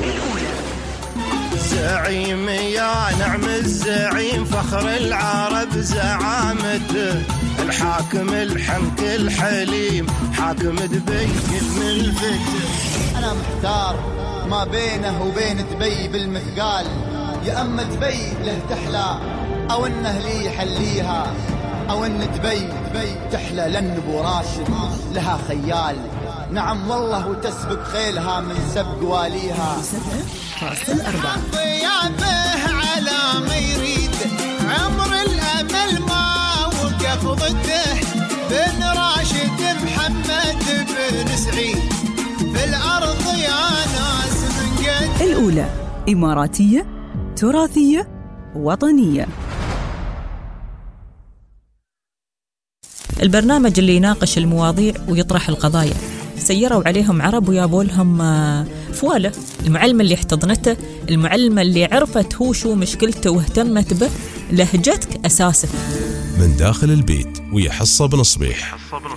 زعيم يا نعم الزعيم، فخر العرب زعامته، الحاكم الحنك الحليم، حاكم دبي كل الفتح. أنا محتار ما بينه وبين دبي بالمثقال، يا أما دبي له تحلى أو إنه لي يحليها، أو إن دبي دبي تحلى لأن أبو راشد لها خيال. نعم والله وتسبق خيلها من سبق واليها. فاصل أربعة. ضيابه على ما يريد، عمر الأمل ما وقف ضده، بن راشد محمد بن سعيد في الأرض يا ناس من قد. الأولى إماراتية تراثية وطنية. البرنامج اللي يناقش المواضيع ويطرح القضايا، سيروا عليهم عرب ويابوا لهم فوالة. المعلمة اللي احتضنته، المعلمة اللي عرفت هو شو مشكلته واهتمت به، لهجتك أساسك. من داخل البيت ويا حصة بن صبيح.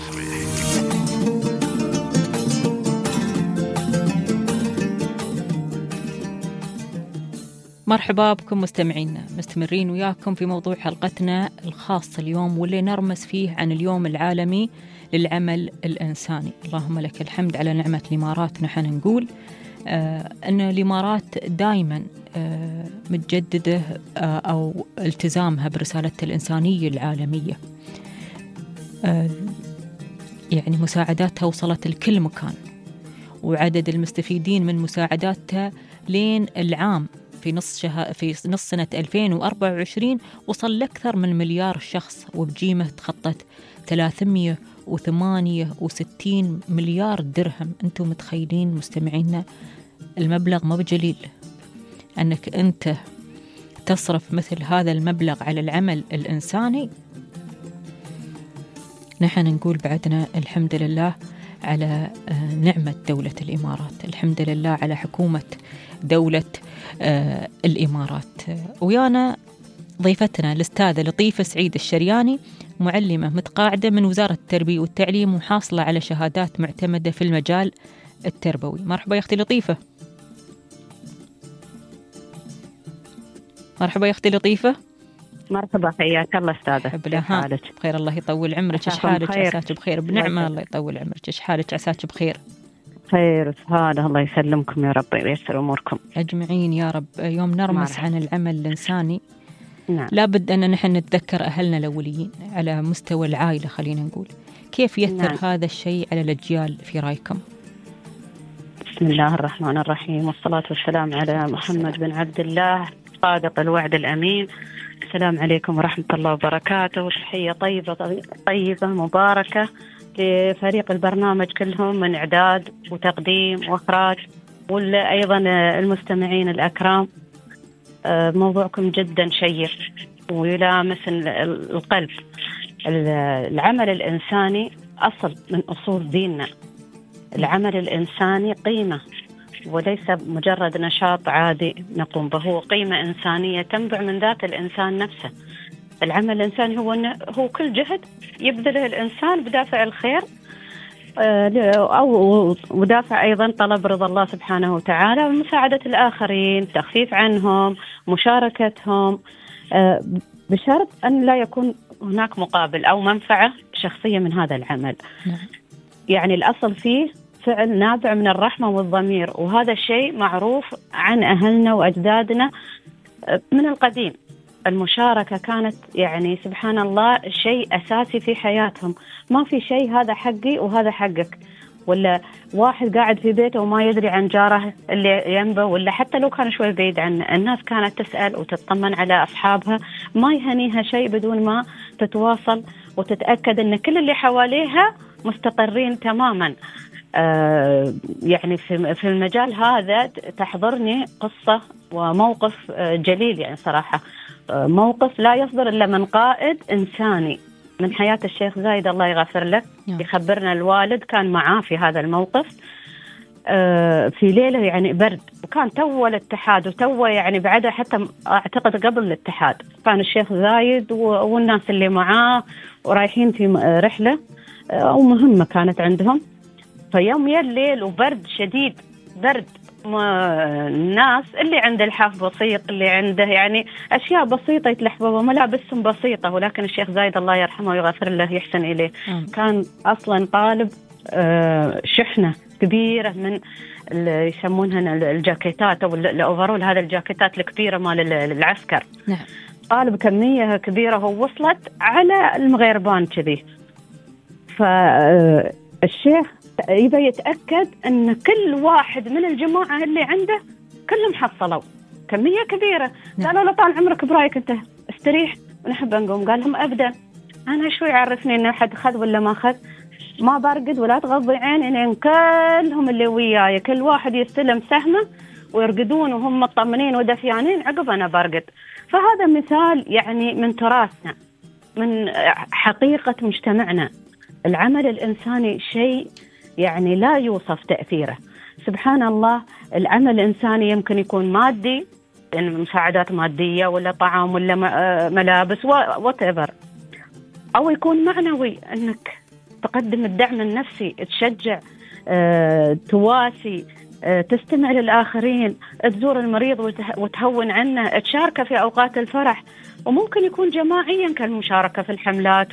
مرحبا بكم مستمعينا، مستمرين وياكم في موضوع حلقتنا الخاص اليوم، واللي نرمز فيه عن اليوم العالمي للعمل الإنساني. اللهم لك الحمد على نعمة الإمارات. نحن نقول آه أن الإمارات دائما آه متجددة آه أو التزامها برسالتها الإنسانية العالمية. آه يعني مساعداتها وصلت لكل مكان، وعدد المستفيدين من مساعداتها لين العام في نص شه... في نص سنة ألفين وأربعة وعشرين وصل لأكثر من مليار شخص، وبجيمه تخطت ثلاثمئة وثمانية وستين مليار درهم. أنتم متخيلين مستمعينا المبلغ؟ ما بجليل أنك أنت تصرف مثل هذا المبلغ على العمل الإنساني. نحن نقول بعدنا الحمد لله على نعمة دولة الإمارات، الحمد لله على حكومة دولة آه الإمارات. ويانا ضيفتنا الأستاذة لطيفة سعيد الشرياني، معلمة متقاعدة من وزارة التربية والتعليم، وحاصلة على شهادات معتمدة في المجال التربوي. مرحبا يا أختي لطيفة. مرحبا يا أختي لطيفة. مرحبا، حياك الله أستاذة. كيف حالك؟ بخير الله يطول عمرك. إيش حالك؟ عساك بخير بنعمة. الله يطول عمرك. إيش حالك؟ عساك بخير. خير وسعادة، الله يسلمكم يا رب وييسر أموركم أجمعين يا رب. يوم نرمز مرحب. عن العمل الإنساني، نعم. لابد أن نحن نتذكر أهلنا الأوليين على مستوى العائلة. خلينا نقول كيف يأثر نعم. هذا الشيء على الأجيال في رأيكم؟ بسم الله الرحمن الرحيم، والصلاة والسلام على محمد بن عبد الله صادق الوعد الأمين. السلام عليكم ورحمة الله وبركاته، وتحية طيبة طيبة مباركة لفريق البرنامج كلهم من إعداد وتقديم وإخراج، وأيضا المستمعين الأكرام. موضوعكم جدا شيق ويلامس القلب. العمل الإنساني أصل من أصول ديننا. العمل الإنساني قيمة وليس مجرد نشاط عادي نقوم به، هو قيمة إنسانية تنبع من ذات الإنسان نفسه. العمل الإنساني هو هو كل جهد يبذله الإنسان بدافع الخير أو ودافع أيضا طلب رضا الله سبحانه وتعالى ومساعدة الآخرين، تخفيف عنهم، مشاركتهم، بشرط أن لا يكون هناك مقابل أو منفعة شخصية من هذا العمل. يعني الأصل فيه فعل نابع من الرحمة والضمير، وهذا الشيء معروف عن أهلنا وأجدادنا من القديم. المشاركة كانت يعني سبحان الله شيء أساسي في حياتهم. ما في شيء هذا حقي وهذا حقك، ولا واحد قاعد في بيته وما يدري عن جاره اللي ينبه، ولا حتى لو كان شوي بعيد عنه. الناس كانت تسأل وتطمن على أصحابها، ما يهنيها شيء بدون ما تتواصل وتتأكد أن كل اللي حواليها مستقرين تماما. آه يعني في في المجال هذا تحضرني قصة وموقف آه جليل، يعني صراحة آه موقف لا يصدر إلا من قائد إنساني من حياة الشيخ زايد الله يغفر له. يخبرنا الوالد كان معاه في هذا الموقف آه في ليلة يعني برد، وكان تو الاتحاد وتو يعني بعدها حتى أعتقد قبل الاتحاد كان الشيخ زايد والناس اللي معاه ورايحين في رحلة أو مهمة كانت عندهم. فيوم يا الليل وبرد شديد، برد الناس اللي عنده الحاف بسيط، اللي عنده يعني أشياء بسيطة يتلحبوا، ملابسهم بسيطة، ولكن الشيخ زايد الله يرحمه ويغفر له يحسن إليه كان أصلا طالب شحنة كبيرة من اللي يسمونها الجاكيتات أو الأوفرول، هذا الجاكيتات الكبيرة مال العسكر. نعم. طالب كمية كبيرة هو وصلت على المغيربان كذي. فالشيخ يبي يتأكد أن كل واحد من الجماعة اللي عنده كلهم حصلوا كمية كبيرة. قالوا له طال عمرك برايك أنت استريح ونحب نقوم. قال لهم أبدا، أنا شوي عرفني إن حد خذ ولا ما خذ، ما برقد ولا تغضي عيني لأن كلهم اللي وياي كل واحد يستلم سهمه ويرقدون وهم مطمنين ودفيانين، عقب أنا برقد. فهذا مثال يعني من تراثنا، من حقيقة مجتمعنا. العمل الإنساني شيء يعني لا يوصف تأثيره. سبحان الله، العمل الإنساني يمكن يكون مادي، يعني مساعدات مادية ولا طعام ولا ملابس whatever، أو يكون معنوي، أنك تقدم الدعم النفسي، تشجع، أه، تواسي، أه، تستمع للآخرين، تزور المريض وتهون عنه، تشاركه في أوقات الفرح. وممكن يكون جماعيا كالمشاركة في الحملات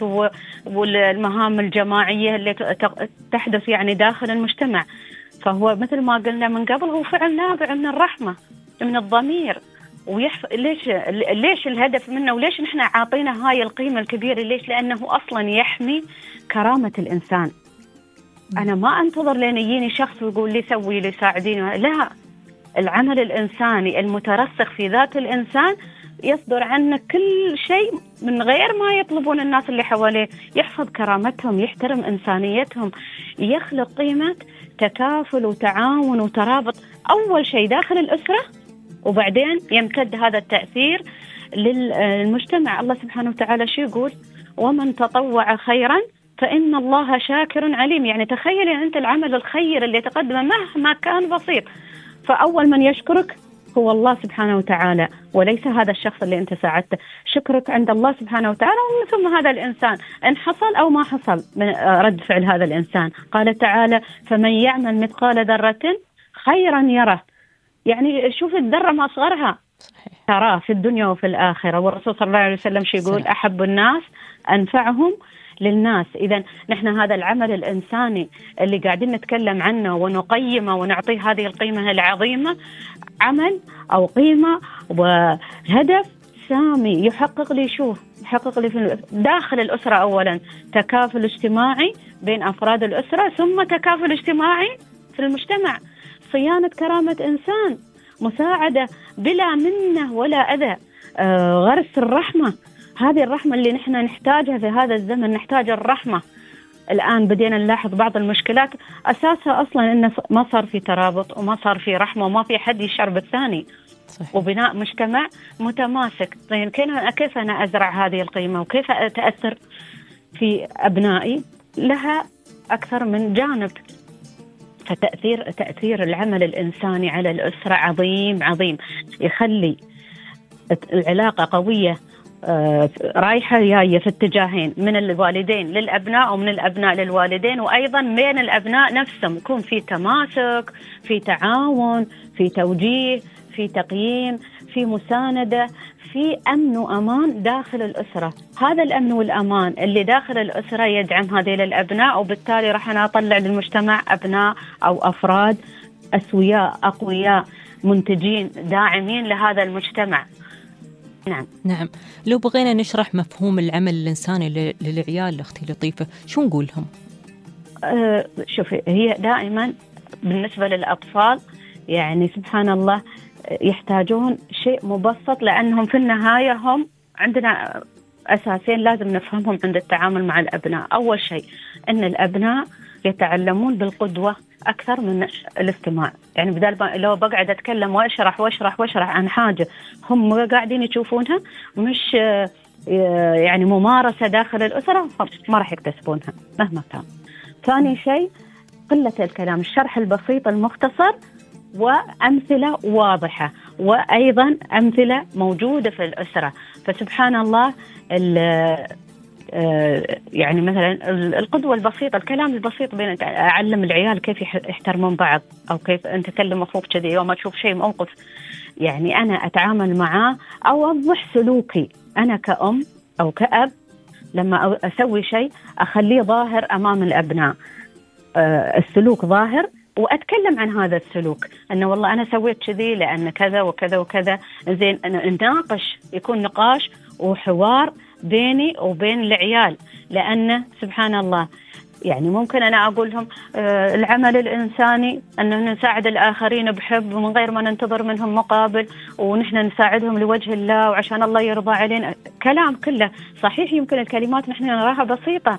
والمهام الجماعية اللي تحدث يعني داخل المجتمع. فهو مثل ما قلنا من قبل هو فعل نابع من الرحمة من الضمير. ويحف... ليش ليش الهدف منه وليش نحن عاطينا هاي القيمة الكبيرة؟ ليش؟ لأنه أصلا يحمي كرامة الإنسان. أنا ما أنتظر لين يجيني شخص ويقول لي سوي لي ساعديني، لا، العمل الإنساني المترسخ في ذات الإنسان يصدر عنه كل شيء من غير ما يطلبون الناس اللي حواليه، يحفظ كرامتهم، يحترم إنسانيتهم، يخلق قيمة تكافل وتعاون وترابط أول شيء داخل الأسرة، وبعدين يمتد هذا التأثير للمجتمع. الله سبحانه وتعالى شو يقول؟ ومن تطوع خيرا فإن الله شاكر عليم. يعني تخيل أن أنت العمل الخير اللي تقدمه مهما كان بسيط، فأول من يشكرك هو الله سبحانه وتعالى، وليس هذا الشخص اللي أنت ساعدته. شكرك عند الله سبحانه وتعالى، ومن ثم هذا الإنسان إن حصل أو ما حصل من رد فعل هذا الإنسان. قال تعالى فمن يعمل مثقال ذرة خيرا يره. يعني شوف الذرة ما أصغرها تراه في الدنيا وفي الآخرة. والرسول صلى الله عليه وسلم شو يقول؟ أحب الناس أنفعهم للناس. إذا نحن هذا العمل الإنساني اللي قاعدين نتكلم عنه ونقيمه ونعطيه هذه القيمة العظيمة، عمل أو قيمة وهدف سامي يحقق لي شو يحقق لي في داخل الأسرة. أولا تكافل اجتماعي بين أفراد الأسرة، ثم تكافل اجتماعي في المجتمع، صيانة كرامة إنسان، مساعدة بلا منة ولا أذى، آه، غرس الرحمة. هذه الرحمة اللي نحن نحتاجها في هذا الزمن، نحتاج الرحمة. الآن بدينا نلاحظ بعض المشكلات أساسها أصلا إنه ما صار في ترابط وما صار في رحمة وما في حد يشعر بالثاني. صحيح. وبناء مجتمع متماسك. طيب كيف أنا أزرع هذه القيمة وكيف أتأثر في أبنائي لها أكثر من جانب. فتأثير تأثير العمل الإنساني على الأسرة عظيم عظيم، يخلي العلاقة قوية آه رايحة جاية في اتجاهين، من الوالدين للأبناء ومن الأبناء للوالدين، وأيضا بين الأبناء نفسهم يكون في تماسك، في تعاون، في توجيه، في تقييم، في مساندة، في أمن وأمان داخل الأسرة. هذا الأمن والأمان اللي داخل الأسرة يدعم هذه الأبناء، وبالتالي راح نطلع للمجتمع أبناء أو أفراد أسوياء أقوياء منتجين داعمين لهذا المجتمع. نعم نعم. لو بغينا نشرح مفهوم العمل الإنساني للعيال أختي لطيفة، شو نقول لهم؟ أه شوفي، هي دائما بالنسبة للأطفال يعني سبحان الله يحتاجون شيء مبسط، لأنهم في النهاية هم عندنا أساسين لازم نفهمهم عند التعامل مع الأبناء. أول شيء أن الأبناء يتعلمون بالقدوة أكثر من الاستماع. يعني بدل لو بقعد أتكلم وأشرح وأشرح وأشرح عن حاجة هم قاعدين يشوفونها، مش يعني ممارسة داخل الأسرة، ما راح يكتسبونها مهما كان. ثاني شيء قلة الكلام، الشرح البسيط المختصر وأمثلة واضحة، وأيضا أمثلة موجودة في الأسرة. فسبحان الله يعني مثلا القدوة البسيطة، الكلام البسيط بين أعلم العيال كيف يحترمون بعض، أو كيف أنت تكلم أخوك كذي يوم ما تشوف شيء موقف، يعني أنا أتعامل معاه، أوضح سلوكي أنا كأم أو كأب لما أسوي شيء أخليه ظاهر أمام الأبناء، السلوك ظاهر، وأتكلم عن هذا السلوك، أنه والله أنا سويت كذي لأن كذا وكذا وكذا. زين نناقش، يكون نقاش وحوار بيني وبين العيال، لأن سبحان الله يعني ممكن أنا أقول لهم آه العمل الإنساني أنه نساعد الآخرين بحب ومن غير ما ننتظر منهم مقابل، ونحن نساعدهم لوجه الله وعشان الله يرضى علينا. كلام كله صحيح، يمكن الكلمات نحن نراها بسيطة،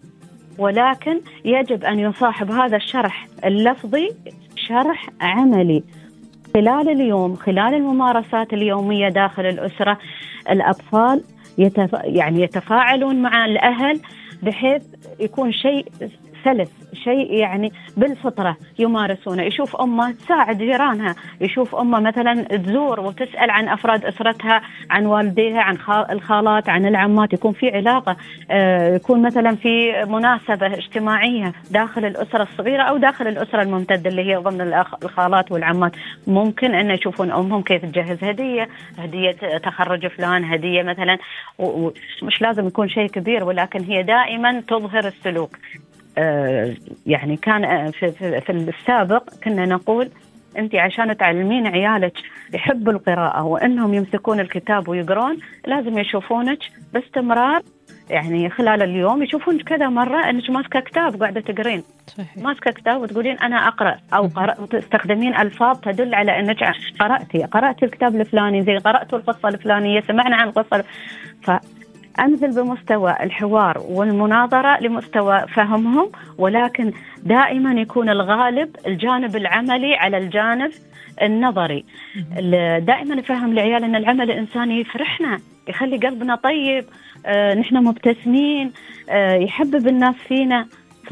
ولكن يجب أن يصاحب هذا الشرح اللفظي شرح عملي خلال اليوم، خلال الممارسات اليومية داخل الأسرة. الأطفال يتف... يعني يتفاعلون مع الأهل بحيث يكون شيء سلس، شيء يعني بالفطرة يمارسونه. يشوف أمه تساعد جيرانها، يشوف أمه مثلا تزور وتسأل عن أفراد أسرتها، عن والديها، عن الخالات، عن العمات، يكون في علاقة، يكون مثلا في مناسبة اجتماعية داخل الأسرة الصغيرة أو داخل الأسرة الممتدة اللي هي ضمن الخالات والعمات. ممكن أن يشوفون أمهم كيف تجهز هدية، هدية تخرج فلان، هدية مثلا، ومش لازم يكون شيء كبير، ولكن هي دائما تظهر السلوك. آه يعني كان في, في, في السابق كنا نقول أنت عشان تعلمين عيالك يحبوا القراءة وأنهم يمسكون الكتاب ويقرون، لازم يشوفونك باستمرار، يعني خلال اليوم يشوفونك كذا مرة أنك ماسكة كتاب قاعدة تقرين، ماسكة كتاب وتقولين أنا أقرأ، أو قرأ، تستخدمين ألفاظ تدل على أنك قرأتي قرأتي الكتاب الفلاني، زي قرأتوا القصة الفلانية، سمعنا عن القصة. ف أنزل بمستوى الحوار والمناظرة لمستوى فهمهم، ولكن دائما يكون الغالب الجانب العملي على الجانب النظري. دائما نفهم العيال أن العمل الإنساني يفرحنا، يخلي قلبنا طيب، آه نحن مبتسمين، آه يحبب الناس فينا.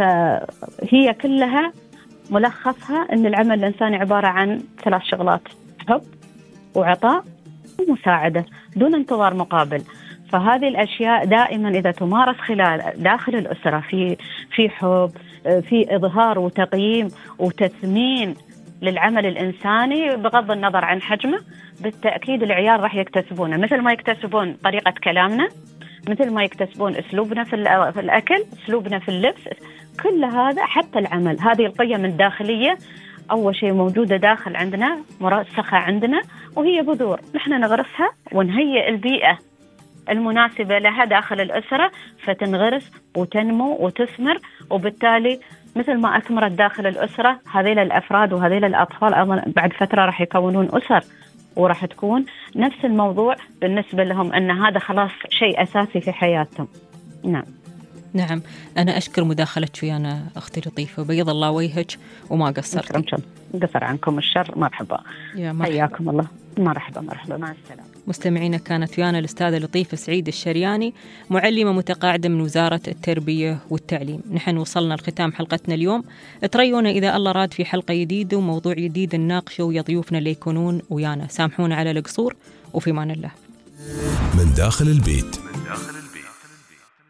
فهي كلها ملخصها أن العمل الإنساني عبارة عن ثلاث شغلات: حب وعطاء ومساعدة دون انتظار مقابل. فهذه الأشياء دائما إذا تمارس خلال داخل الأسرة في في حب، في إظهار وتقييم وتثمين للعمل الإنساني بغض النظر عن حجمه، بالتأكيد العيال راح يكتسبونه، مثل ما يكتسبون طريقة كلامنا، مثل ما يكتسبون أسلوبنا في الأكل، أسلوبنا في اللبس، كل هذا حتى العمل. هذه القيم الداخلية أول شيء موجودة داخل عندنا، مرسخة عندنا، وهي بذور نحن نغرسها ونهيئ البيئة المناسبة لها داخل الأسرة فتنغرس وتنمو وتثمر، وبالتالي مثل ما أثمرت داخل الأسرة هذيل الأفراد وهذيل الأطفال أيضا بعد فترة راح يكونون أسر، وراح تكون نفس الموضوع بالنسبة لهم، أن هذا خلاص شيء أساسي في حياتهم. نعم نعم. أنا أشكر مداخلتك ويانا أختي لطيفة، وبيض الله وجهك وما قصرت. قصر عنكم الشر. مرحبا، حياكم الله. مرحبا مرحبا، مع السلامة. مستمعينا كانت ويانا الأستاذة لطيفة سعيد الشرياني، معلمة متقاعدة من وزارة التربية والتعليم. نحن وصلنا لختام حلقتنا اليوم. تريونا إذا الله راد في حلقة جديدة وموضوع جديد نناقشه ويا ضيوفنا اللي يكونون ويانا. سامحونا على القصور، وفي مان الله. من داخل البيت. من داخل البيت.